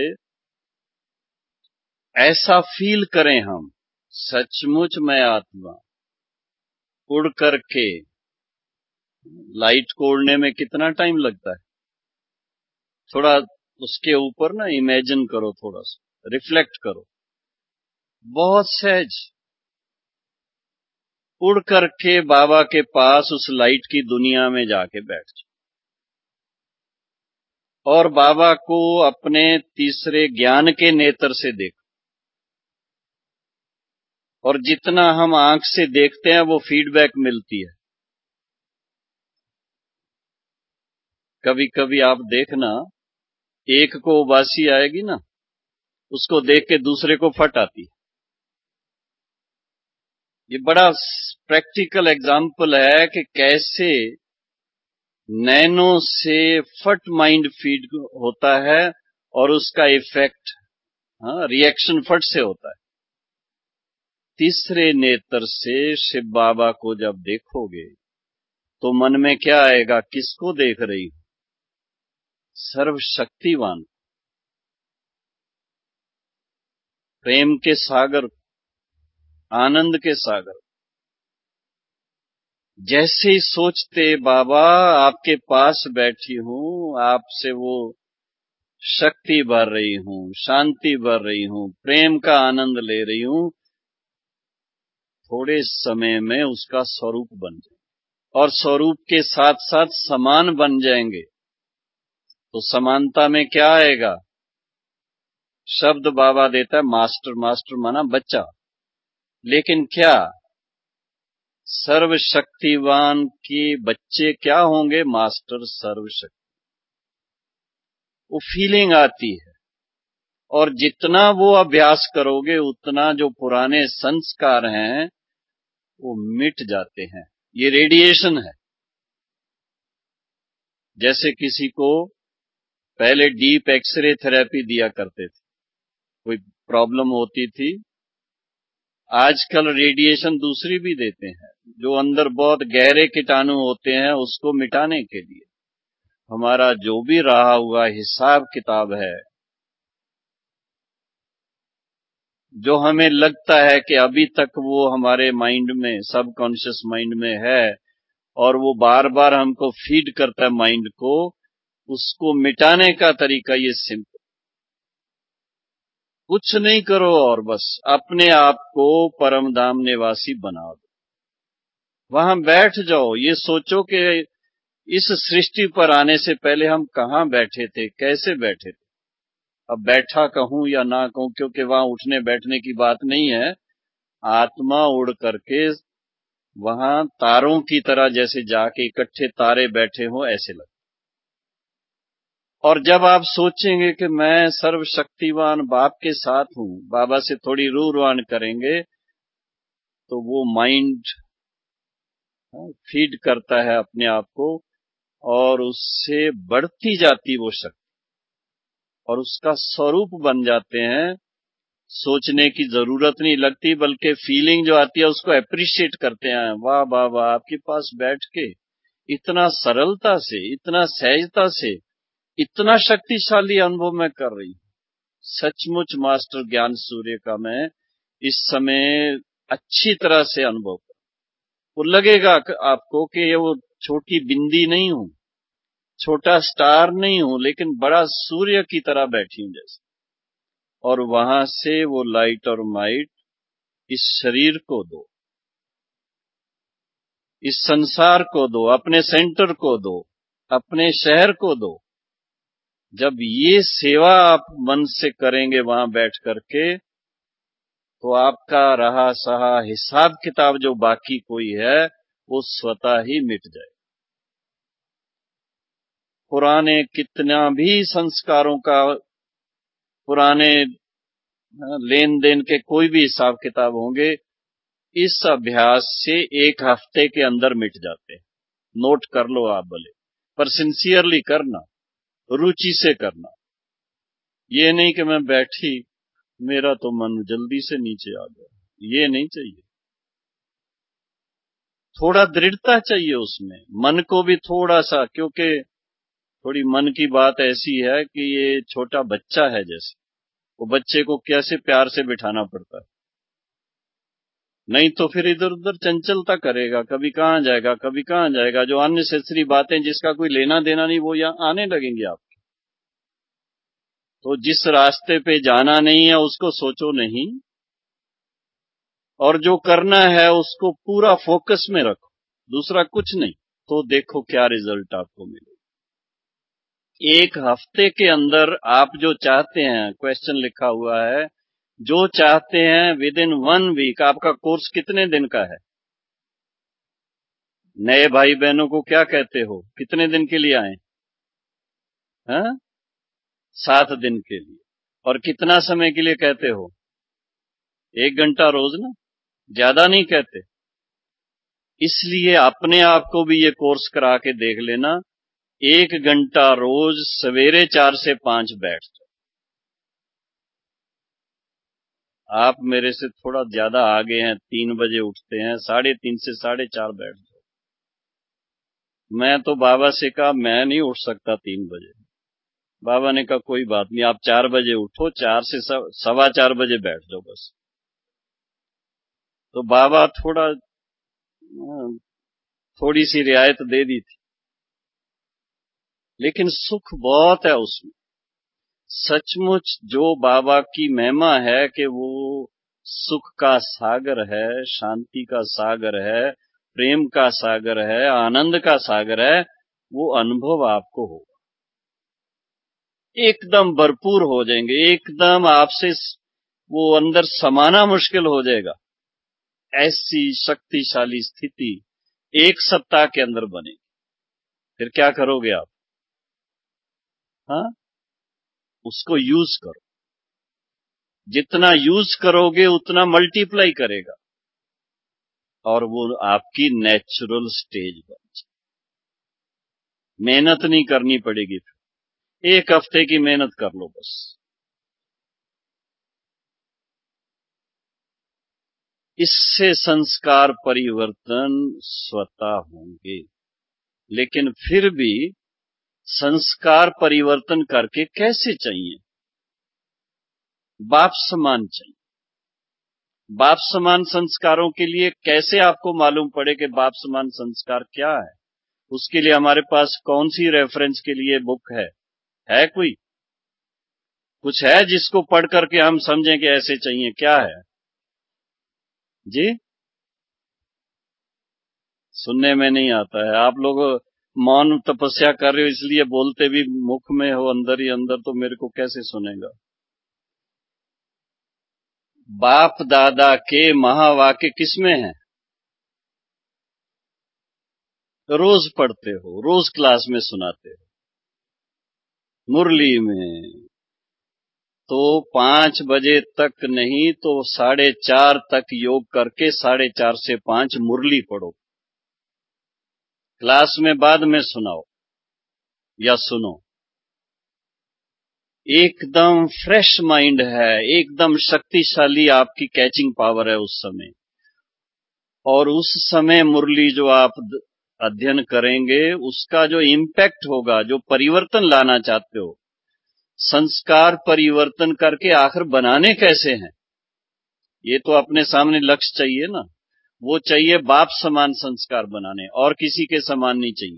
ऐसा फील करें हम, सचमुच मैं आत्मा उड़ करके। लाइट को उड़ने में कितना टाइम लगता है? थोड़ा उसके ऊपर ना इमेजिन करो, थोड़ा सा रिफ्लेक्ट करो, बहुत सहज उड़ करके बाबा के पास उस लाइट की दुनिया में जाके बैठ जाओ और बाबा को अपने तीसरे ज्ञान के नेत्र से देखो। और जितना हम आंख से देखते हैं वो फीडबैक मिलती है। कभी कभी आप देखना, एक को उबासी आएगी ना, उसको देख के दूसरे को फट आती है। ये बड़ा प्रैक्टिकल एग्जाम्पल है कि कैसे नैनो से फट माइंड फीड होता है और उसका इफेक्ट, रिएक्शन फट से होता है। तीसरे नेत्र से शिव बाबा को जब देखोगे तो मन में क्या आएगा? किसको देख रही हूं? सर्वशक्तिवान, प्रेम के सागर, आनंद के सागर। जैसे ही सोचते बाबा आपके पास बैठी हूं, आपसे वो शक्ति भर रही हूं, शांति भर रही हूं, प्रेम का आनंद ले रही हूं, थोड़े समय में उसका स्वरूप बन जाए और स्वरूप के साथ साथ समान बन जाएंगे। तो समानता में क्या आएगा? शब्द बाबा देता है मास्टर, मास्टर माना बच्चा, लेकिन क्या सर्वशक्तिवान के बच्चे क्या होंगे? मास्टर सर्वशक्ति। वो फीलिंग आती है और जितना वो अभ्यास करोगे उतना जो पुराने संस्कार हैं वो मिट जाते हैं। ये रेडिएशन है। जैसे किसी को पहले डीप एक्सरे थेरेपी दिया करते थे, कोई प्रॉब्लम होती थी, आजकल रेडिएशन दूसरी भी देते हैं, जो अंदर बहुत गहरे कीटाणु होते हैं उसको मिटाने के लिए। हमारा जो भी रहा हुआ हिसाब किताब है, जो हमें लगता है कि अभी तक वो हमारे माइंड में, सबकॉन्शियस माइंड में है और वो बार बार हमको फीड करता है माइंड को, उसको मिटाने का तरीका ये सिंपल, कुछ नहीं करो और बस अपने आप को परम धाम निवासी बना दो। वहां बैठ जाओ, ये सोचो कि इस सृष्टि पर आने से पहले हम कहां बैठे थे, कैसे बैठे थे। अब बैठा कहूं या ना कहूं, क्योंकि वहां उठने बैठने की बात नहीं है। आत्मा उड़ करके वहां तारों की तरह जैसे जाके इकट्ठे तारे बैठे हों ऐसे लगता। और जब आप सोचेंगे कि मैं सर्वशक्तिवान बाप के साथ हूं, बाबा से थोड़ी रूहवान करेंगे तो वो माइंड फीड करता है अपने आप को और उससे बढ़ती जाती वो शक्ति और उसका स्वरूप बन जाते हैं सोचने की जरूरत नहीं लगती, बल्कि फीलिंग जो आती है उसको अप्रिशिएट करते हैं। वाह वाह वाह, आपके पास बैठ के इतना सरलता से, इतना सहजता से, इतना शक्तिशाली अनुभव मैं कर रही हूं। सचमुच मास्टर ज्ञान सूर्य का मैं इस समय अच्छी तरह से अनुभव कर, वो लगेगा आपको कि ये वो छोटी बिंदी नहीं हूं, छोटा स्टार नहीं हूं, लेकिन बड़ा सूर्य की तरह बैठी हूं जैसे। और वहां से वो लाइट और माइट इस शरीर को दो, इस संसार को दो, अपने सेंटर को दो, अपने शहर को दो। जब ये सेवा आप मन से करेंगे वहां बैठ करके, तो आपका रहा सहा हिसाब किताब जो बाकी कोई है वो स्वतः ही मिट जाए। पुराने कितना भी संस्कारों का, पुराने लेन देन के कोई भी हिसाब किताब होंगे, इस अभ्यास से 1 हफ्ते के अंदर मिट जाते हैं। नोट कर लो आप भले, पर सिंसियरली करना, रुचि से करना। ये नहीं कि मैं बैठी, मेरा तो मन जल्दी से नीचे आ गया, ये नहीं चाहिए। थोड़ा दृढ़ता चाहिए उसमें, मन को भी थोड़ा सा, क्योंकि थोड़ी मन की बात ऐसी है कि ये छोटा बच्चा है जैसे, वो बच्चे को कैसे प्यार से बिठाना पड़ता है, नहीं तो फिर इधर उधर चंचलता करेगा, कभी कहां जाएगा, कभी कहां जाएगा। जो अननेसेसरी बातें जिसका कोई लेना देना नहीं, वो यहां आने लगेंगे आपके। तो जिस रास्ते पे जाना नहीं है उसको सोचो नहीं, और जो करना है उसको पूरा फोकस में रखो, दूसरा कुछ नहीं। तो देखो क्या रिजल्ट आपको मिले। 1 हफ्ते के अंदर आप जो चाहते हैं, क्वेश्चन लिखा हुआ है, जो चाहते हैं विद इन 1 वीक। आपका कोर्स कितने दिन का है? नए भाई बहनों को क्या कहते हो, कितने दिन के लिए आए? हाँ, 7 दिन के लिए। और कितना समय के लिए कहते हो? 1 घंटा रोज ना, ज्यादा नहीं कहते। इसलिए अपने आप को भी ये कोर्स करा के देख लेना, 1 घंटा रोज सवेरे 4 से 5 बैठ जाओ। आप मेरे से थोड़ा ज्यादा आगे हैं, 3 बजे उठते हैं, 3:30 से 4:30 बैठ जाओ। मैं तो बाबा से कहा मैं नहीं उठ सकता 3 बजे। बाबा ने कहा कोई बात नहीं, आप 4 बजे उठो, 4 से 4:15 बजे बैठ जाओ बस। तो बाबा थोड़ी सी रियायत दे दी थी, लेकिन सुख बहुत है उसमें। सचमुच जो बाबा की महिमा है कि वो सुख का सागर है, शांति का सागर है, प्रेम का सागर है, आनंद का सागर है, वो अनुभव आपको होगा। एकदम भरपूर हो जाएंगे, एकदम आपसे वो अंदर समाना मुश्किल हो जाएगा। ऐसी शक्तिशाली स्थिति 1 सप्ताह के अंदर बनेगी। फिर क्या करोगे आप? हाँ, उसको यूज करो। जितना यूज करोगे उतना मल्टीप्लाई करेगा, और वो आपकी नेचुरल स्टेज बन जाए। मेहनत नहीं करनी पड़ेगी, फिर 1 हफ्ते की मेहनत कर लो बस। इससे संस्कार परिवर्तन स्वतः होंगे। लेकिन फिर भी संस्कार परिवर्तन करके कैसे चाहिए? बाप समान चाहिए। बाप समान संस्कारों के लिए कैसे आपको मालूम पड़े कि बाप समान संस्कार क्या है? उसके लिए हमारे पास कौन सी रेफरेंस के लिए बुक है कोई? कुछ है जिसको पढ़ करके हम समझें कि ऐसे चाहिए? क्या है जी? सुनने में नहीं आता है। आप लोग मौन तपस्या कर रहे हो, इसलिए बोलते भी मुख में हो, अंदर ही अंदर, तो मेरे को कैसे सुनेगा? बाप दादा के महावाक्य किसमें है? रोज पढ़ते हो, रोज क्लास में सुनाते हो, मुरली में। तो 5 बजे तक नहीं तो 4:30 तक योग करके 4:30 से 5 मुरली पढ़ो। क्लास में बाद में सुनाओ या सुनो। एकदम फ्रेश माइंड है, एकदम शक्तिशाली आपकी कैचिंग पावर है उस समय। और उस समय मुरली जो आप अध्ययन करेंगे, उसका जो इम्पैक्ट होगा, जो परिवर्तन लाना चाहते हो, संस्कार परिवर्तन करके आखिर बनाने कैसे हैं, ये तो अपने सामने लक्ष्य चाहिए ना। वो चाहिए बाप समान संस्कार बनाने, और किसी के समान नहीं चाहिए,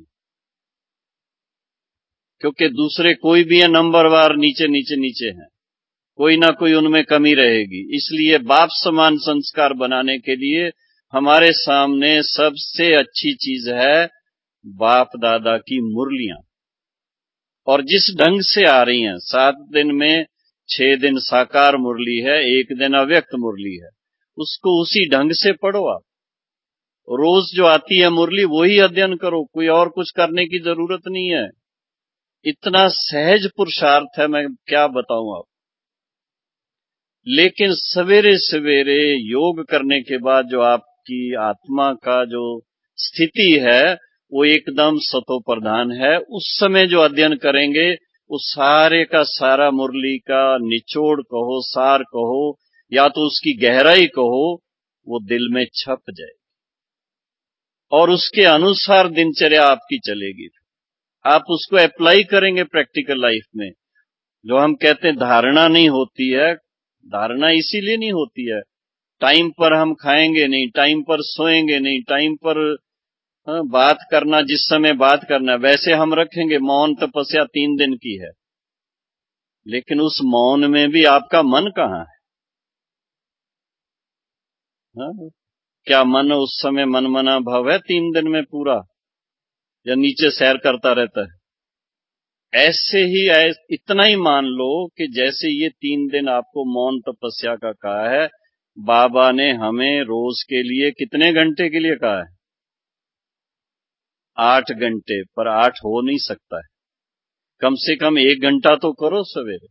क्योंकि दूसरे कोई भी है नंबरवार नीचे नीचे नीचे हैं, कोई ना कोई उनमें कमी रहेगी। इसलिए बाप समान संस्कार बनाने के लिए हमारे सामने सबसे अच्छी चीज है बाप दादा की मुरलियां। और जिस ढंग से आ रही हैं, 7 दिन में 6 दिन साकार मुरली है, 1 दिन अव्यक्त मुरली है, उसको उसी ढंग से पढ़ो आप। रोज जो आती है मुरली वही अध्ययन करो, कोई और कुछ करने की जरूरत नहीं है। इतना सहज पुरुषार्थ है, मैं क्या बताऊं आप। लेकिन सवेरे सवेरे योग करने के बाद जो आपकी आत्मा का जो स्थिति है वो एकदम सतो प्रधान है। उस समय जो अध्ययन करेंगे वो सारे का सारा मुरली का निचोड़ कहो, सार कहो, या तो उसकी गहराई कहो, वो दिल में छप जाए और उसके अनुसार दिनचर्या आपकी चलेगी। आप उसको अप्लाई करेंगे प्रैक्टिकल लाइफ में। जो हम कहते हैं धारणा नहीं होती है, धारणा इसीलिए नहीं होती है, टाइम पर हम खाएंगे नहीं, टाइम पर सोएंगे नहीं, टाइम पर बात करना, जिस समय बात करना वैसे हम रखेंगे। मौन तपस्या 3 दिन की है, लेकिन उस मौन में भी आपका मन कहाँ है? क्या मन उस समय मनमना भाव है 3 दिन में पूरा, या नीचे सैर करता रहता है? ऐसे ही इतना ही मान लो कि जैसे ये 3 दिन आपको मौन तपस्या का कहा है, बाबा ने हमें रोज के लिए कितने घंटे के लिए कहा है? 8 घंटे। पर 8 हो नहीं सकता है, कम से कम 1 घंटा तो करो सवेरे।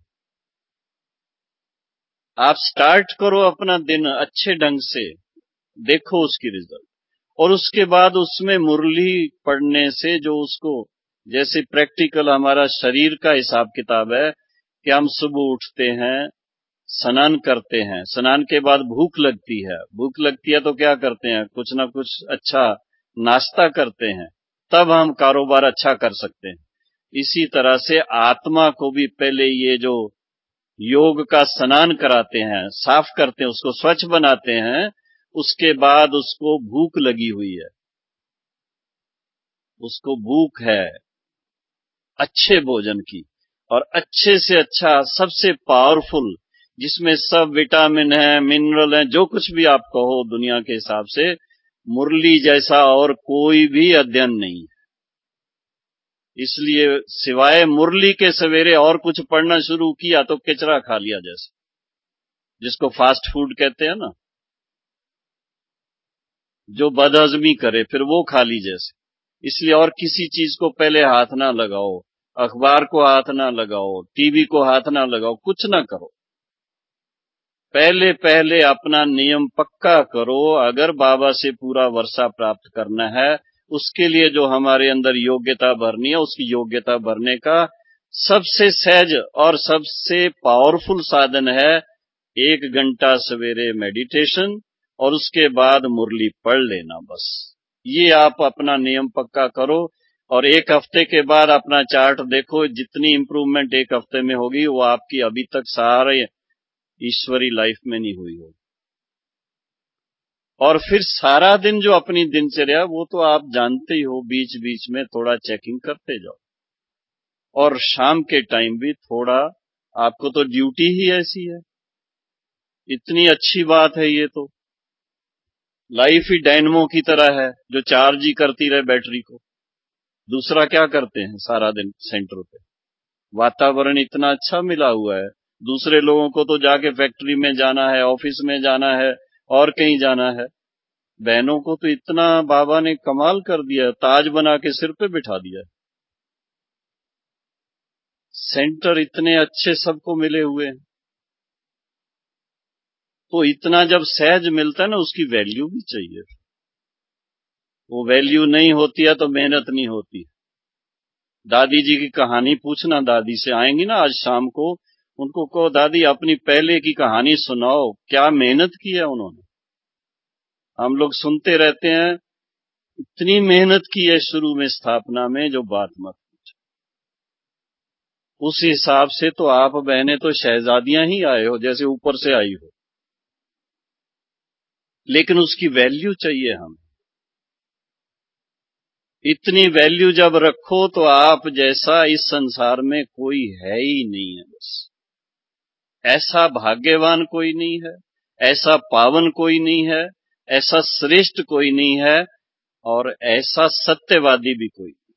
आप स्टार्ट करो अपना दिन अच्छे ढंग से, देखो उसकी रिजल्ट। और उसके बाद उसमें मुरली पढ़ने से जो उसको, जैसे प्रैक्टिकल हमारा शरीर का हिसाब किताब है कि हम सुबह उठते हैं, स्नान करते हैं, स्नान के बाद भूख लगती है, भूख लगती है तो क्या करते हैं, कुछ ना कुछ अच्छा नाश्ता करते हैं, तब हम कारोबार अच्छा कर सकते हैं। इसी तरह से आत्मा को भी पहले ये जो योग का स्नान कराते हैं, साफ करते हैं, उसको स्वच्छ बनाते हैं, उसके बाद उसको भूख लगी हुई है, उसको भूख है अच्छे भोजन की, और अच्छे से अच्छा सबसे पावरफुल, जिसमें सब विटामिन है, मिनरल है, जो कुछ भी आप कहो दुनिया के हिसाब से, मुरली जैसा और कोई भी अध्ययन नहीं है। इसलिए सिवाय मुरली के सवेरे और कुछ पढ़ना शुरू किया तो कचरा खा लिया, जैसे जिसको फास्ट फूड कहते हैं ना, जो बदहजमी करे फिर वो खा ली जैसे। इसलिए और किसी चीज को पहले हाथ ना लगाओ, अखबार को हाथ ना लगाओ, टीवी को हाथ ना लगाओ, कुछ ना करो। पहले पहले अपना नियम पक्का करो। अगर बाबा से पूरा वर्षा प्राप्त करना है, उसके लिए जो हमारे अंदर योग्यता भरनी है, उसकी योग्यता भरने का सबसे सहज और सबसे पावरफुल साधन है 1 घंटा सवेरे मेडिटेशन, और उसके बाद मुरली पढ़ लेना। बस ये आप अपना नियम पक्का करो, और 1 हफ्ते के बाद अपना चार्ट देखो, जितनी इंप्रूवमेंट 1 हफ्ते में होगी वो आपकी अभी तक सारे ईश्वरी लाइफ में नहीं हुई हो। और फिर सारा दिन जो अपनी दिनचर्या, वो तो आप जानते ही हो, बीच बीच में थोड़ा चेकिंग करते जाओ। और शाम के टाइम भी थोड़ा, आपको तो ड्यूटी ही ऐसी है। इतनी अच्छी बात है ये तो। लाइफ ही डायनमो की तरह है जो चार्ज ही करती रहे बैटरी को। दूसरा क्या करते हैं सारा दिन सेंटर पे? वातावरण इतना अच्छा मिला हुआ है, दूसरे लोगों को तो जाके फैक्ट्री में जाना है, ऑफिस में जाना है, और कहीं जाना है। बहनों को तो इतना बाबा ने कमाल कर दिया, ताज बना के सिर पे बिठा दिया। सेंटर इतने अच्छे सबको मिले हुए हैं, तो इतना जब सहज मिलता है ना, उसकी वैल्यू भी चाहिए। वो वैल्यू नहीं होती है तो मेहनत नहीं होती। दादी जी की कहानी पूछना, दादी से आएंगी ना आज शाम को, उनको कहो दादी अपनी पहले की कहानी सुनाओ, क्या मेहनत की है उन्होंने। हम लोग सुनते रहते हैं, इतनी मेहनत की है शुरू में स्थापना में, जो बात मत पूछो। उस हिसाब से तो आप बहनें तो शहजादियां ही आए हो, जैसे ऊपर से आई हो, लेकिन उसकी वैल्यू चाहिए हमें। इतनी वैल्यू जब रखो तो आप जैसा इस संसार में कोई है ही नहीं है। बस ऐसा भाग्यवान कोई नहीं है, ऐसा पावन कोई नहीं है, ऐसा श्रेष्ठ कोई नहीं है, और ऐसा सत्यवादी भी कोई नहीं।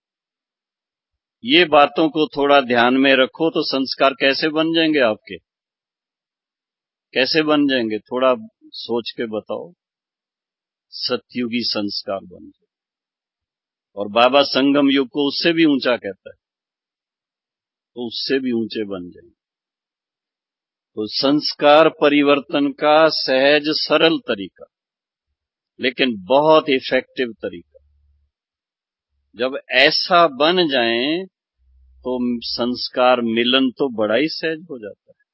ये बातों को थोड़ा ध्यान में रखो तो संस्कार कैसे बन जाएंगे आपके, कैसे बन जाएंगे, थोड़ा सोच के बताओ। सतयुगी संस्कार बन जाए, और बाबा संगम युग को उससे भी ऊंचा कहता है, तो उससे भी ऊंचे बन जाएंगे। तो संस्कार परिवर्तन का सहज सरल तरीका, लेकिन बहुत इफेक्टिव तरीका, जब ऐसा बन जाए तो संस्कार मिलन तो बड़ा ही सहज हो जाता है।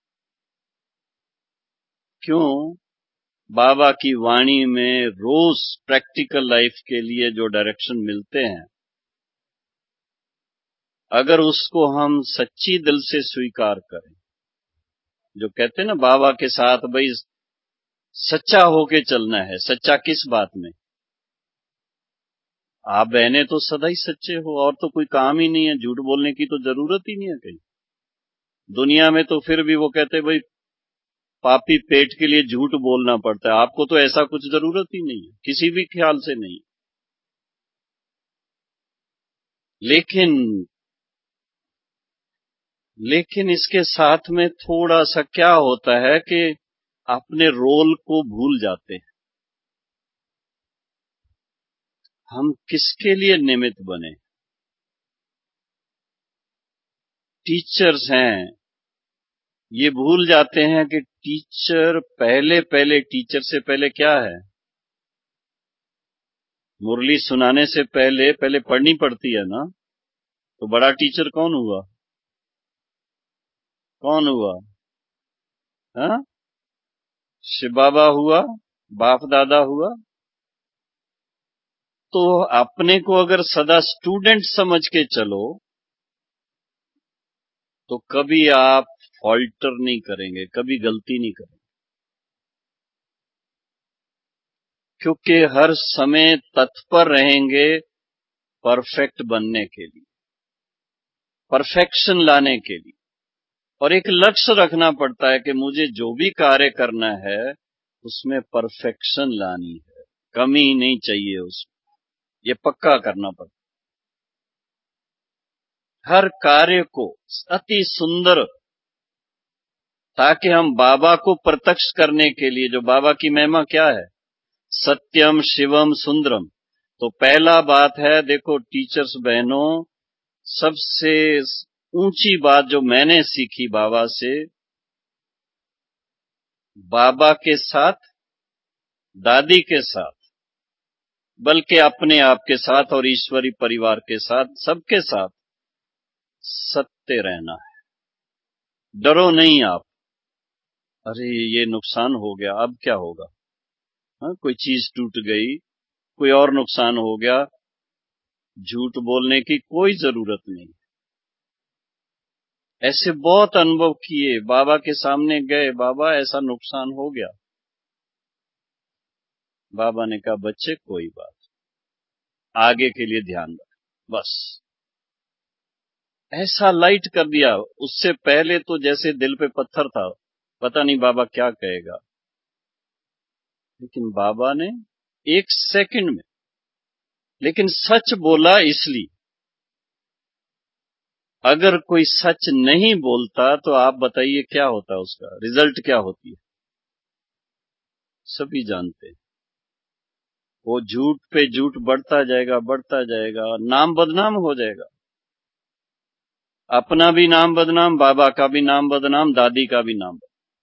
क्यों? बाबा की वाणी में रोज प्रैक्टिकल लाइफ के लिए जो डायरेक्शन मिलते हैं, अगर उसको हम सच्ची दिल से स्वीकार करें, जो कहते हैं ना बाबा के साथ भाई सच्चा होके चलना है। सच्चा किस बात में? आप बहने तो सदा ही सच्चे हो, और तो कोई काम ही नहीं है, झूठ बोलने की तो जरूरत ही नहीं है कहीं। दुनिया में तो फिर भी वो कहते भाई पापी पेट के लिए झूठ बोलना पड़ता है, आपको तो ऐसा कुछ जरूरत ही नहीं है, किसी भी ख्याल से नहीं। लेकिन इसके साथ में थोड़ा सा क्या होता है कि अपने रोल को भूल जाते हैं। हम किसके लिए निमित्त बने? टीचर्स हैं, ये भूल जाते हैं कि टीचर पहले टीचर से पहले क्या है? मुरली सुनाने से पहले पढ़नी पड़ती है ना। तो बड़ा टीचर कौन हुआ? कौन हुआ? हाँ, शिव बाबा हुआ, बाप दादा हुआ। तो अपने को अगर सदा स्टूडेंट समझ के चलो तो कभी आप फॉल्टर नहीं करेंगे, कभी गलती नहीं करेंगे, क्योंकि हर समय तत्पर रहेंगे परफेक्ट बनने के लिए, परफेक्शन लाने के लिए। और एक लक्ष्य रखना पड़ता है कि मुझे जो भी कार्य करना है उसमें परफेक्शन लानी है, कमी नहीं चाहिए उसमें, ये पक्का करना पड़ता है हर कार्य को अति सुंदर, ताकि हम बाबा को प्रत्यक्ष करने के लिए, जो बाबा की महिमा क्या है, सत्यम शिवम सुंदरम। तो पहला बात है, देखो टीचर्स बहनों, सबसे ऊंची बात जो मैंने सीखी बाबा से, बाबा के साथ, दादी के साथ, बल्कि अपने आप के साथ और ईश्वरी परिवार के साथ, सबके साथ सत्य रहना है। डरो नहीं आप, अरे ये नुकसान हो गया, अब क्या होगा, हाँ, कोई चीज टूट गई, कोई और नुकसान हो गया, झूठ बोलने की कोई जरूरत नहीं। ऐसे बहुत अनुभव किए, बाबा के सामने गए, बाबा ऐसा नुकसान हो गया, बाबा ने कहा बच्चे कोई बात, आगे के लिए ध्यान रख, बस ऐसा लाइट कर दिया। उससे पहले तो जैसे दिल पे पत्थर था, पता नहीं बाबा क्या कहेगा, लेकिन बाबा ने एक सेकंड में, लेकिन सच बोला इसलिए। अगर कोई सच नहीं बोलता तो आप बताइए क्या होता है, उसका रिजल्ट क्या होती है, सभी जानते हैं। वो झूठ पे झूठ बढ़ता जाएगा, बढ़ता जाएगा, नाम बदनाम हो जाएगा, अपना भी नाम बदनाम, बाबा का भी नाम बदनाम, दादी का भी नाम बदनाम।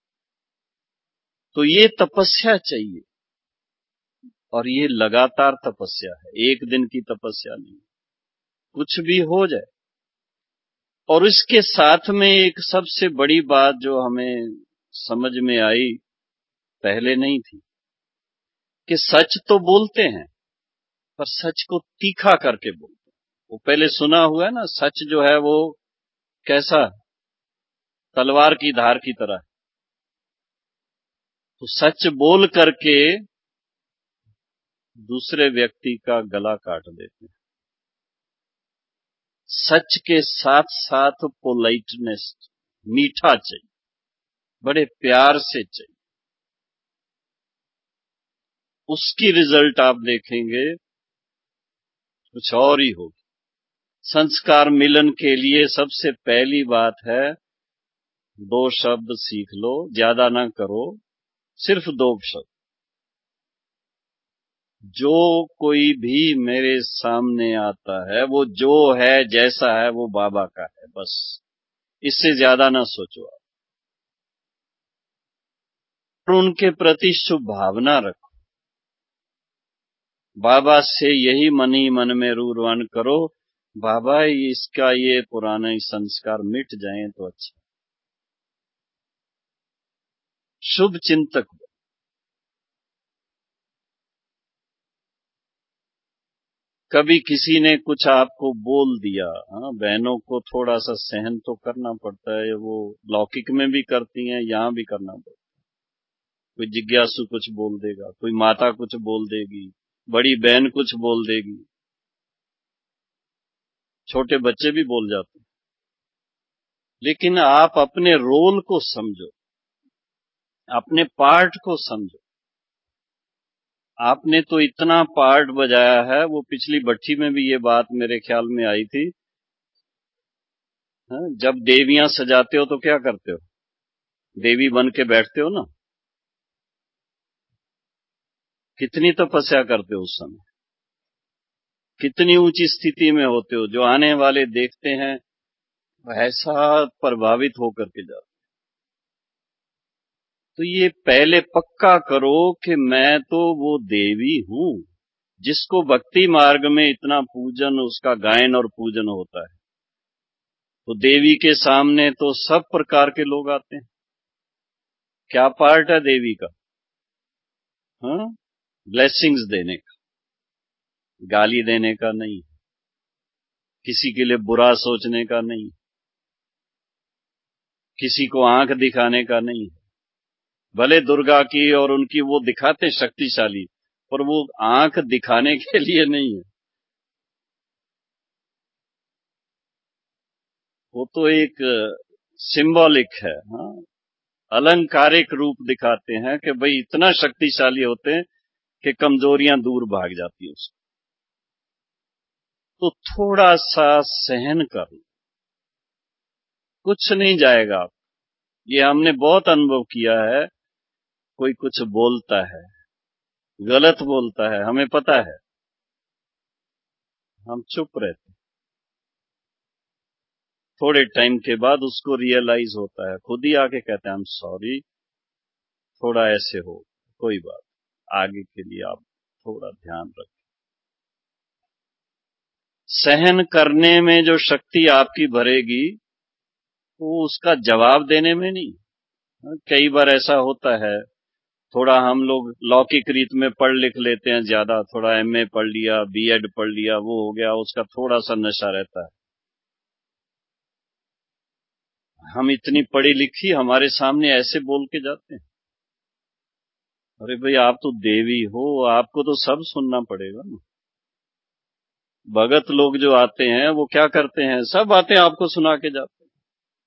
तो ये तपस्या चाहिए, और ये लगातार तपस्या है, एक दिन की तपस्या नहीं। कुछ भी हो जाए, और इसके साथ में एक सबसे बड़ी बात जो हमें समझ में आई, पहले नहीं थी, कि सच तो बोलते हैं पर सच को तीखा करके बोलते हैं। वो पहले सुना हुआ है ना, सच जो है वो कैसा, तलवार की धार की तरह। तो सच बोल करके दूसरे व्यक्ति का गला काट देते हैं। सच के साथ साथ पोलाइटनेस, मीठा चाहिए, बड़े प्यार से चाहिए। उसकी रिजल्ट आप देखेंगे कुछ और ही होगी। संस्कार मिलन के लिए सबसे पहली बात है, 2 शब्द सीख लो, ज्यादा ना करो, सिर्फ 2 शब्द। जो कोई भी मेरे सामने आता है वो जो है, जैसा है, वो बाबा का है, बस। इससे ज्यादा ना सोचो आप। और उनके प्रति शुभ भावना रखो। बाबा से यही मन ही मन में रूरवान करो, बाबा इसका ये पुराने संस्कार मिट जाएं तो अच्छा। शुभ चिंतक। कभी किसी ने कुछ आपको बोल दिया, बहनों को थोड़ा सा सहन तो करना पड़ता है, वो लौकिक में भी करती हैं, यहां भी करना पड़ता है। कोई जिज्ञासु कुछ बोल देगा, कोई माता कुछ बोल देगी, बड़ी बहन कुछ बोल देगी, छोटे बच्चे भी बोल जाते हैं। लेकिन आप अपने रोल को समझो, अपने पार्ट को समझो। आपने तो इतना पार्ट बजाया है, वो पिछली भट्ठी में भी ये बात मेरे ख्याल में आई थी। जब देवियां सजाते हो तो क्या करते हो? देवी बन के बैठते हो ना, कितनी तपस्या करते हो उस समय, कितनी ऊंची स्थिति में होते हो, जो आने वाले देखते हैं ऐसा प्रभावित होकर के जाते। तो ये पहले पक्का करो कि मैं तो वो देवी हूं, जिसको भक्ति मार्ग में इतना पूजन, उसका गायन और पूजन होता है। तो देवी के सामने तो सब प्रकार के लोग आते हैं। क्या पार्ट है देवी का? ब्लेसिंग्स देने का, गाली देने का नहीं, किसी के लिए बुरा सोचने का नहीं, किसी को आंख दिखाने का नहीं। भले दुर्गा की और उनकी वो दिखाते शक्तिशाली, पर वो आंख दिखाने के लिए नहीं है। वो तो एक सिंबॉलिक है, अलंकारिक रूप दिखाते हैं कि भाई इतना शक्तिशाली होते हैं कि कमजोरियां दूर भाग जाती हैं उसको। तो थोड़ा सा सहन कर लो, कुछ नहीं जाएगा। ये हमने बहुत अनुभव किया है। कोई कुछ बोलता है, गलत बोलता है, हमें पता है, हम चुप रहते। थोड़े टाइम के बाद उसको रियलाइज होता है, खुद ही आके कहते हैं आई एम सॉरी, थोड़ा ऐसे हो, कोई बात, आगे के लिए आप थोड़ा ध्यान रखें। सहन करने में जो शक्ति आपकी भरेगी वो उसका जवाब देने में नहीं। कई बार ऐसा होता है, थोड़ा हम लोग लौकिक रीत में पढ़ लिख लेते हैं ज्यादा, थोड़ा एमए पढ़ लिया, बीएड पढ़ लिया, वो हो गया, उसका थोड़ा सा नशा रहता है। हम इतनी पढ़ी लिखी, हमारे सामने ऐसे बोल के जाते हैं। अरे भाई आप तो देवी हो, आपको तो सब सुनना पड़ेगा ना। भगत लोग जो आते हैं वो क्या करते हैं, सब बातें आपको सुना के जाते हैं।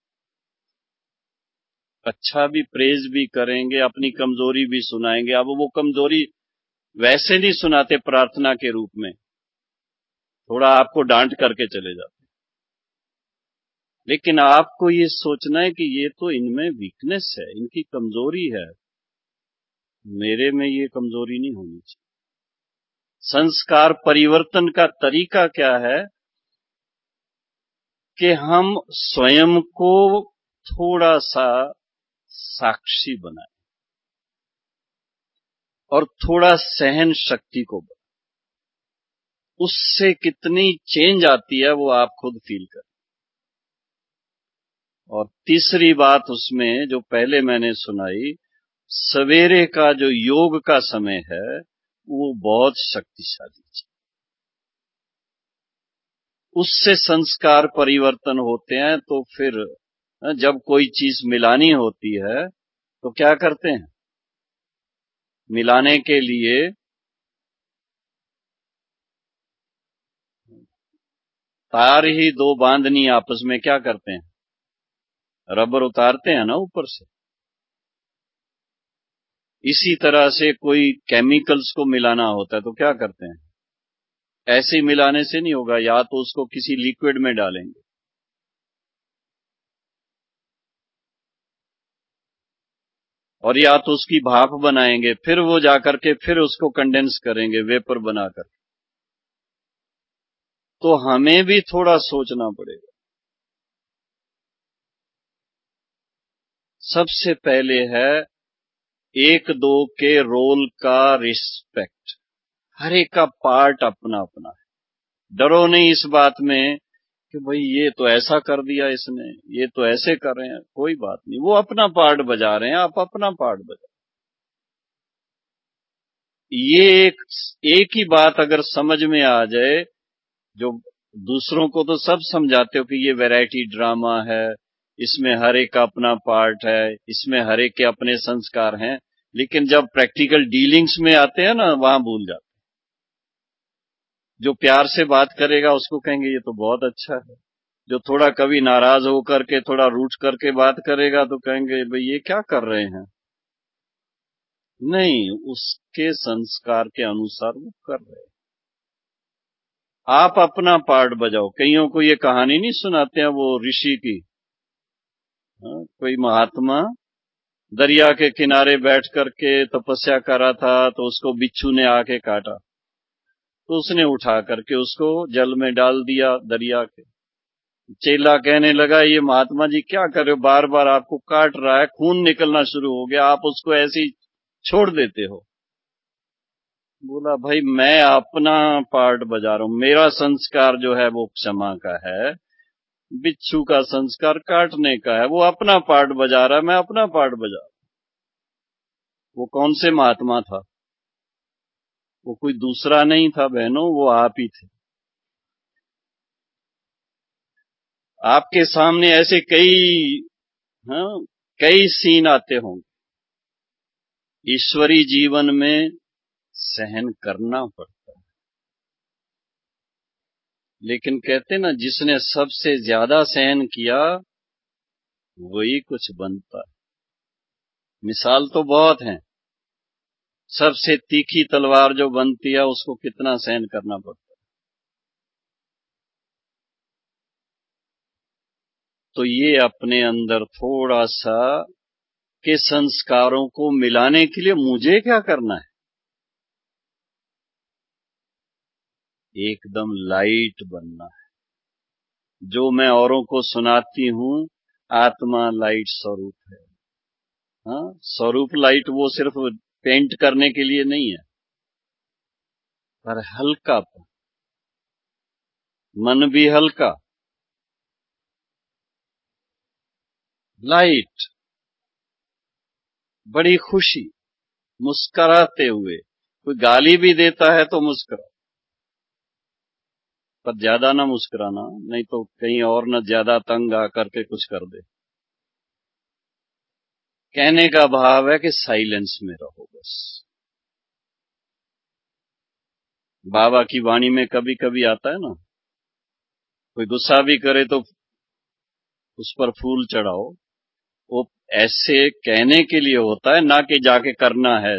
अच्छा भी प्रेज भी करेंगे, अपनी कमजोरी भी सुनाएंगे। अब वो कमजोरी वैसे नहीं सुनाते प्रार्थना के रूप में, थोड़ा आपको डांट करके चले जाते। लेकिन आपको ये सोचना है कि ये तो इनमें वीकनेस है, इनकी कमजोरी है, मेरे में ये कमजोरी नहीं होनी चाहिए। संस्कार परिवर्तन का तरीका क्या है कि हम स्वयं को थोड़ा सा साक्षी बनाएं और थोड़ा सहन शक्ति को बढ़ाएं। उससे कितनी चेंज आती है वो आप खुद फील करें। और तीसरी बात उसमें जो पहले मैंने सुनाई, सवेरे का जो योग का समय है वो बहुत शक्तिशाली है। उससे संस्कार परिवर्तन होते हैं। तो फिर जब कोई चीज मिलानी होती है तो क्या करते हैं? मिलाने के लिए तार ही दो बांधनी आपस में क्या करते हैं? रबर उतारते हैं ना ऊपर से। इसी तरह से कोई केमिकल्स को मिलाना होता है तो क्या करते हैं? ऐसे ही मिलाने से नहीं होगा, या तो उसको किसी लिक्विड में डालेंगे, और या तो उसकी भाप बनाएंगे, फिर वो जाकर के फिर उसको कंडेंस करेंगे वेपर बनाकर। तो हमें भी थोड़ा सोचना पड़ेगा। सबसे पहले है एक दो के रोल का रिस्पेक्ट। हर एक का पार्ट अपना अपना है। डरो नहीं इस बात में कि भाई ये तो ऐसा कर दिया इसने, ये तो ऐसे कर रहे हैं। कोई बात नहीं, वो अपना पार्ट बजा रहे हैं, आप अपना पार्ट बजा। ये एक ही बात अगर समझ में आ जाए, जो दूसरों को तो सब समझाते हो कि ये वैरायटी ड्रामा है, इसमें हर एक का अपना पार्ट है, इसमें हर एक के अपने संस्कार हैं, लेकिन जब प्रैक्टिकल डीलिंग्स में आते हैं ना, वहां भूल जाते। जो प्यार से बात करेगा उसको कहेंगे ये तो बहुत अच्छा है। जो थोड़ा कभी नाराज होकर के थोड़ा रूठ करके बात करेगा तो कहेंगे भाई ये क्या कर रहे हैं। नहीं, उसके संस्कार के अनुसार वो कर रहे हैं। आप अपना पार्ट बजाओ। कईयों को ये कहानी नहीं सुनाते हैं वो ऋषि की। कोई महात्मा दरिया के किनारे बैठ करके तपस्या कर रहा था, तो उसको बिच्छू ने आके काटा, तो उसने उठा करके उसको जल में डाल दिया दरिया के। चेला कहने लगा ये महात्मा जी क्या कर रहे हो, बार बार आपको काट रहा है, खून निकलना शुरू हो गया, आप उसको ऐसे ही छोड़ देते हो। बोला भाई मैं अपना पार्ट बजा रहा हूं, मेरा संस्कार जो है वो क्षमा का है, बिच्छू का संस्कार काटने का है। वो अपना पार्ट बजा रहा है, मैं अपना पार्ट बजा रहा हूं। वो कौन से महात्मा था? वो कोई दूसरा नहीं था बहनों, वो आप ही थे। आपके सामने ऐसे कई सीन आते होंगे। ईश्वरी जीवन में सहन करना पड़ता है, लेकिन कहते ना जिसने सबसे ज्यादा सहन किया वही कुछ बनता है। मिसाल तो बहुत हैं। सबसे तीखी तलवार जो बनती है उसको कितना सहन करना पड़ता है। तो ये अपने अंदर थोड़ा सा के संस्कारों को मिलाने के लिए मुझे क्या करना है? एकदम लाइट बनना है। जो मैं औरों को सुनाती हूं, आत्मा लाइट स्वरूप है। स्वरूप लाइट वो सिर्फ पेंट करने के लिए नहीं है, पर हल्का, मन भी हल्का, लाइट, बड़ी खुशी, मुस्कुराते हुए। कोई गाली भी देता है तो मुस्कुरा, पर ज्यादा ना मुस्कुराना, नहीं तो कहीं और न ज्यादा तंग आकर के कुछ कर दे। कहने का भाव है कि साइलेंस में रहो बस। बाबा की वाणी में कभी कभी आता है ना, कोई गुस्सा भी करे तो उस पर फूल चढ़ाओ। वो ऐसे कहने के लिए होता है, ना कि जाके करना है।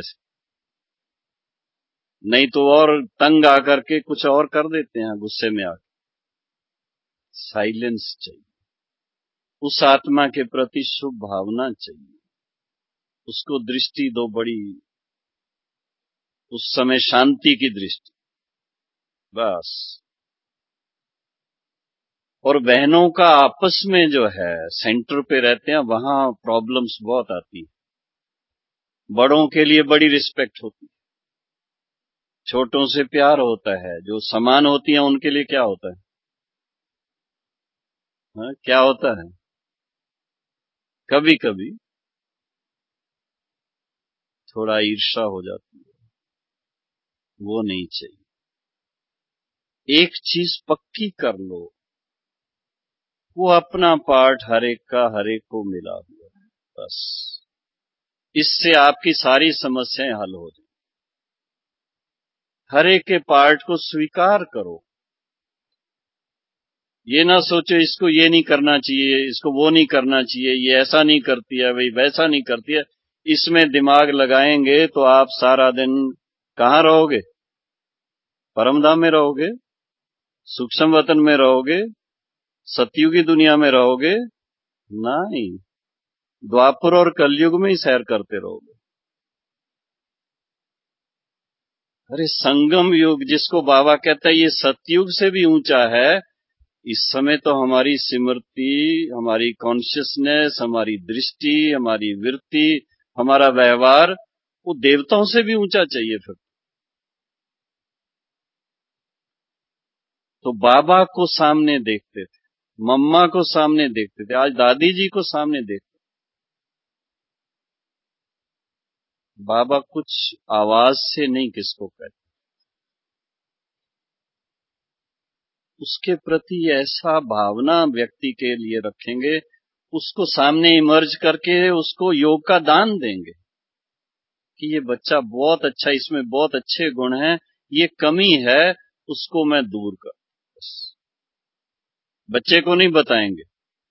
नहीं तो और तंग आकर के कुछ और कर देते हैं गुस्से में आकर। साइलेंस चाहिए। उस आत्मा के प्रति शुभ भावना चाहिए, उसको दृष्टि दो बड़ी, उस समय शांति की दृष्टि, बस। और बहनों का आपस में जो है सेंटर पे रहते हैं, वहां प्रॉब्लम्स बहुत आती है। बड़ों के लिए बड़ी रिस्पेक्ट होती है, छोटों से प्यार होता है। जो समान होती हैं उनके लिए क्या होता है? क्या होता है? कभी कभी थोड़ा ईर्ष्या हो जाती है, वो नहीं चाहिए। एक चीज पक्की कर लो, वो अपना पार्ट हर एक का हर एक को मिला हुआ है, बस इससे आपकी सारी समस्याएं हल हो जाए। हर एक के पार्ट को स्वीकार करो, ये ना सोचो इसको ये नहीं करना चाहिए, इसको वो नहीं करना चाहिए, ये ऐसा नहीं करती है, वही वैसा नहीं करती है। इसमें दिमाग लगाएंगे तो आप सारा दिन कहाँ रहोगे? परमधाम में रहोगे, सूक्ष्म वतन में रहोगे, सतयुगी दुनिया में रहोगे? नहीं, द्वापर और कलयुग में ही सैर करते रहोगे। अरे संगम युग जिसको बाबा कहता है, ये सतयुग से भी ऊंचा है। इस समय तो हमारी स्मृति, हमारी कॉन्शियसनेस, हमारी दृष्टि, हमारी वृत्ति, हमारा व्यवहार वो देवताओं से भी ऊंचा चाहिए। फिर तो बाबा को सामने देखते थे, मम्मा को सामने देखते थे, आज दादी जी को सामने देखते। बाबा कुछ आवाज से नहीं किसको कहते, उसके प्रति ऐसा भावना व्यक्ति के लिए रखेंगे, उसको सामने इमर्ज करके उसको योग का दान देंगे कि ये बच्चा बहुत अच्छा, इसमें बहुत अच्छे गुण हैं, ये कमी है उसको मैं दूर कर। बस बच्चे को नहीं बताएंगे।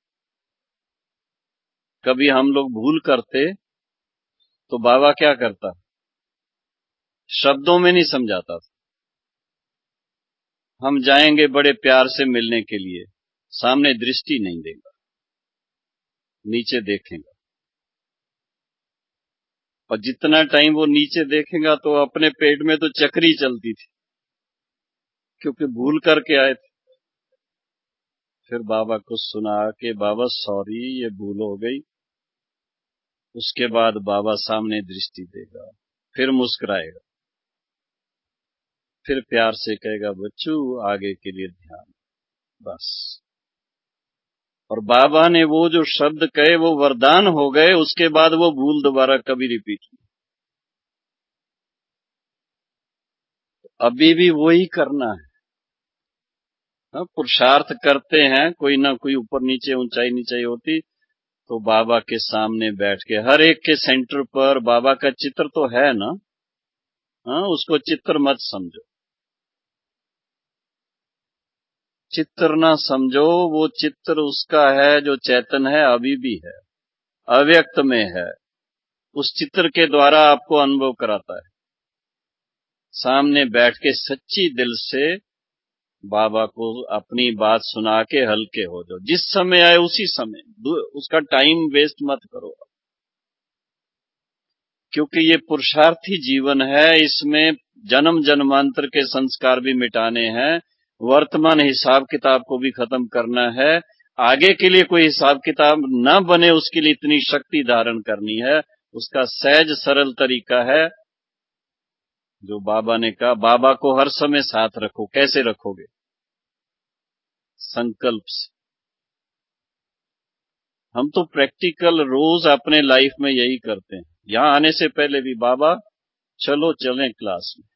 कभी हम लोग भूल करते तो बाबा क्या करता, शब्दों में नहीं समझाता था। हम जाएंगे बड़े प्यार से मिलने के लिए, सामने दृष्टि नहीं देगा, नीचे देखेगा, और जितना टाइम वो नीचे देखेगा तो अपने पेट में तो चक्री चलती थी, क्योंकि भूल करके आए थे। फिर बाबा को सुना के बाबा सॉरी ये भूल हो गई, उसके बाद बाबा सामने दृष्टि देगा, फिर मुस्कुराएगा, फिर प्यार से कहेगा बच्चू आगे के लिए ध्यान, बस। और बाबा ने वो जो शब्द कहे वो वरदान हो गए, उसके बाद वो भूल दोबारा कभी रिपीट नहीं। अभी भी वही करना है। पुरुषार्थ करते हैं, कोई ना कोई ऊपर नीचे ऊंचाई नीचाई होती, तो बाबा के सामने बैठ के हर एक के सेंटर पर बाबा का चित्र तो है ना, उसको चित्र मत समझो, चित्र ना समझो, वो चित्र उसका है जो चैतन है, अभी भी है, अव्यक्त में है, उस चित्र के द्वारा आपको अनुभव कराता है। सामने बैठ के सच्ची दिल से बाबा को अपनी बात सुना के हल्के हो जाओ, जिस समय आए उसी समय, उसका टाइम वेस्ट मत करो, क्योंकि ये पुरुषार्थी जीवन है, इसमें जन्म जन्मांतर के संस्कार भी मिटाने हैं, वर्तमान हिसाब किताब को भी खत्म करना है, आगे के लिए कोई हिसाब किताब न बने उसके लिए इतनी शक्ति धारण करनी है। उसका सहज सरल तरीका है जो बाबा ने कहा, बाबा को हर समय साथ रखो। कैसे रखोगे? संकल्प से। हम तो प्रैक्टिकल रोज अपने लाइफ में यही करते हैं। यहां आने से पहले भी बाबा चलो चलें क्लास में,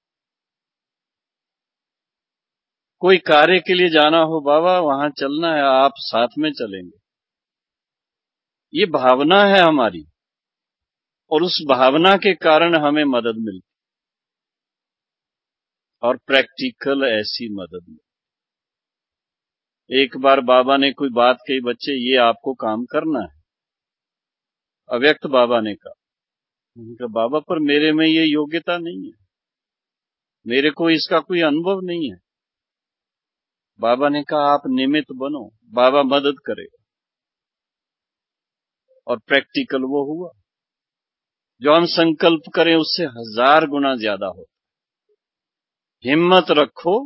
कोई कार्य के लिए जाना हो बाबा वहां चलना है, आप साथ में चलेंगे, ये भावना है हमारी, और उस भावना के कारण हमें मदद मिलती, और प्रैक्टिकल ऐसी मदद मिलती। एक बार बाबा ने कोई बात कही, बच्चे ये आपको काम करना है, अव्यक्त बाबा ने कहा। मैंने कहा बाबा पर मेरे में ये योग्यता नहीं है, मेरे को इसका कोई अनुभव नहीं है। बाबा ने कहा आप निमित्त बनो, बाबा मदद करेगा, और प्रैक्टिकल वो हुआ। जो हम संकल्प करें उससे 1000 गुना ज्यादा हो। हिम्मत रखो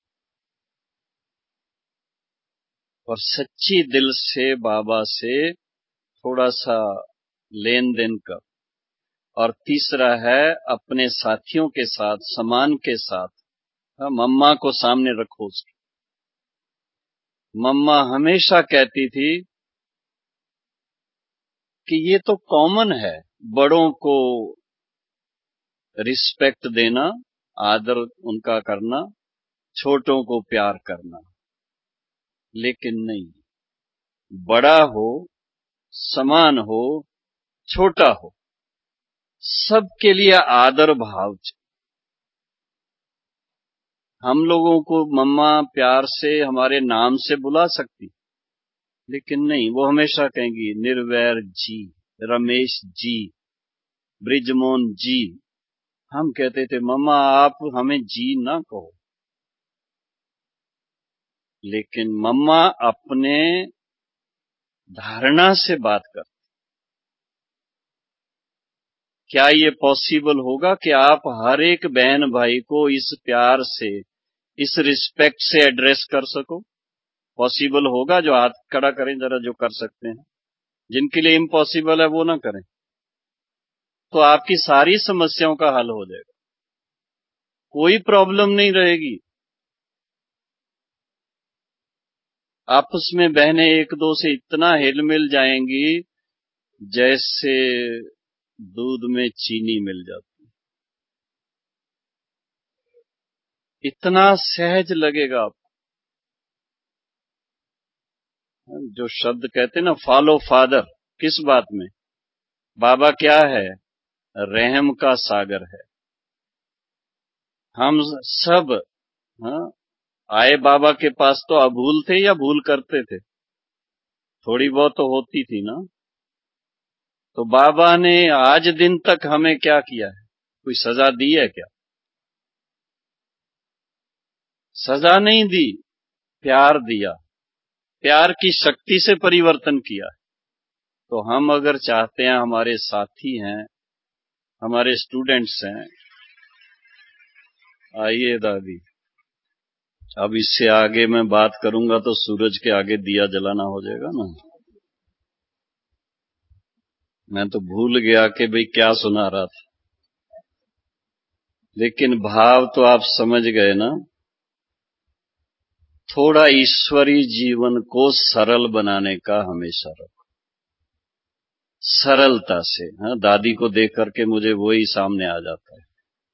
और सच्ची दिल से बाबा से थोड़ा सा लेन देन कर। और तीसरा है अपने साथियों के साथ, समान के साथ, मम्मा को सामने रखो उसकी। मम्मा हमेशा कहती थी कि ये तो कॉमन है, बड़ों को रिस्पेक्ट देना, आदर उनका करना, छोटों को प्यार करना। लेकिन नहीं, बड़ा हो, समान हो, छोटा हो, सबके लिए आदर भाव चाहिए। हम लोगों को मम्मा प्यार से हमारे नाम से बुला सकती, लेकिन नहीं, वो हमेशा कहेंगी निर्वैर जी, रमेश जी, ब्रिजमोहन जी। हम कहते थे मम्मा आप हमें जी ना कहो, लेकिन मम्मा अपने धारणा से बात कर। क्या ये पॉसिबल होगा कि आप हर एक बहन भाई को इस प्यार से, इस रिस्पेक्ट से एड्रेस कर सको? पॉसिबल होगा? जो हाथ खड़ा करें जरा, जो कर सकते हैं। जिनके लिए इम्पॉसिबल है वो ना करें, तो आपकी सारी समस्याओं का हल हो जाएगा, कोई प्रॉब्लम नहीं रहेगी। आपस में बहनें एक दो से इतना हिल मिल जाएंगी जैसे दूध में चीनी मिल जाती, इतना सहज लगेगा आपको। जो शब्द कहते हैं ना, फॉलो फादर, किस बात में? बाबा क्या है? रहम का सागर है। हम सब आए बाबा के पास तो अभूल थे या भूल करते थे? थोड़ी बहुत तो होती थी ना। तो बाबा ने आज दिन तक हमें क्या किया है? कोई सजा दी है क्या? सजा नहीं दी, प्यार दिया, प्यार की शक्ति से परिवर्तन किया। तो हम अगर चाहते हैं, हमारे साथी हैं, हमारे स्टूडेंट्स हैं, आइए दादी। अब इससे आगे मैं बात करूंगा तो सूरज के आगे दिया जलाना हो जाएगा ना। मैं तो भूल गया कि भाई क्या सुना रहा था, लेकिन भाव तो आप समझ गए ना। थोड़ा ईश्वरीय जीवन को सरल बनाने का हमेशा रखो, सरलता से। दादी को देख करके मुझे वही सामने आ जाता है।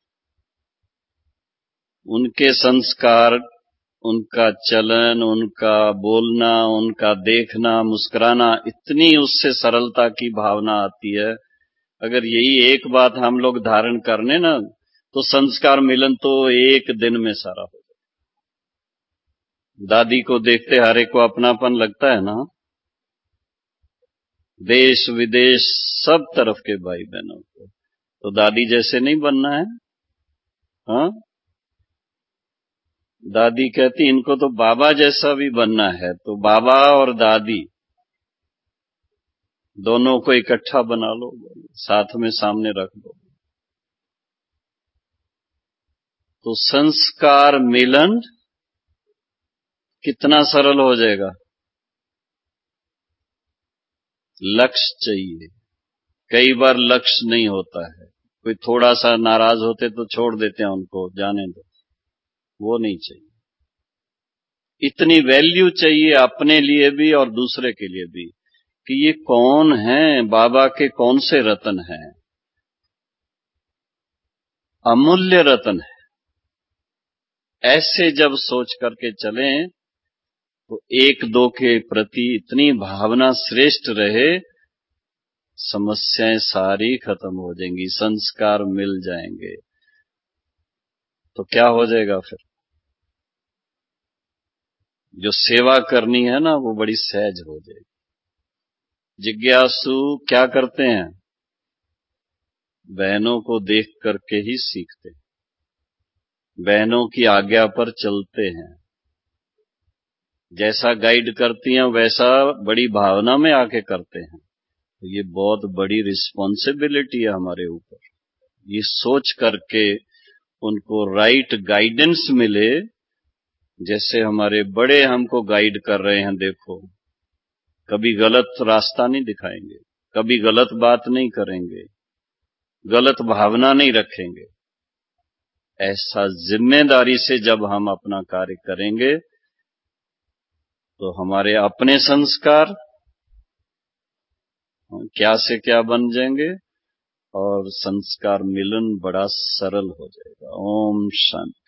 उनके संस्कार, उनका चलन, उनका बोलना, उनका देखना, मुस्कुराना, इतनी उससे सरलता की भावना आती है। अगर यही एक बात हम लोग धारण करने ना, तो संस्कार मिलन तो एक दिन में सारा हो जाए। दादी को देखते हर एक को अपनापन लगता है ना। देश विदेश सब तरफ के भाई बहनों को तो दादी जैसे नहीं बनना है। हाँ, दादी कहती इनको तो बाबा जैसा भी बनना है। तो बाबा और दादी दोनों को इकट्ठा बना लो, साथ में सामने रख दो, तो संस्कार मिलन कितना सरल हो जाएगा। लक्ष्य चाहिए, कई बार लक्ष्य नहीं होता है। कोई थोड़ा सा नाराज होते तो छोड़ देते हैं, उनको जाने दो, वो नहीं चाहिए। इतनी वैल्यू चाहिए अपने लिए भी और दूसरे के लिए भी, कि ये कौन है, बाबा के कौन से रतन हैं, अमूल्य रतन है। ऐसे जब सोच करके चलें तो एक दो के प्रति इतनी भावना श्रेष्ठ रहे, समस्याएं सारी खत्म हो जाएंगी, संस्कार मिल जाएंगे, तो क्या हो जाएगा फिर? जो सेवा करनी है ना, वो बड़ी सहज हो जाएगी। जिज्ञासु क्या करते हैं? बहनों को देख करके ही सीखते हैं, बहनों की आज्ञा पर चलते हैं। जैसा गाइड करती हैं वैसा बड़ी भावना में आके करते हैं। तो ये बहुत बड़ी रिस्पॉन्सिबिलिटी है हमारे ऊपर। ये सोच करके उनको राइट गाइडेंस मिले, जैसे हमारे बड़े हमको गाइड कर रहे हैं। देखो, कभी गलत रास्ता नहीं दिखाएंगे, कभी गलत बात नहीं करेंगे, गलत भावना नहीं रखेंगे। ऐसा जिम्मेदारी से जब हम अपना कार्य करेंगे तो हमारे अपने संस्कार क्या से क्या बन जाएंगे और संस्कार मिलन बड़ा सरल हो जाएगा। ओम शांति।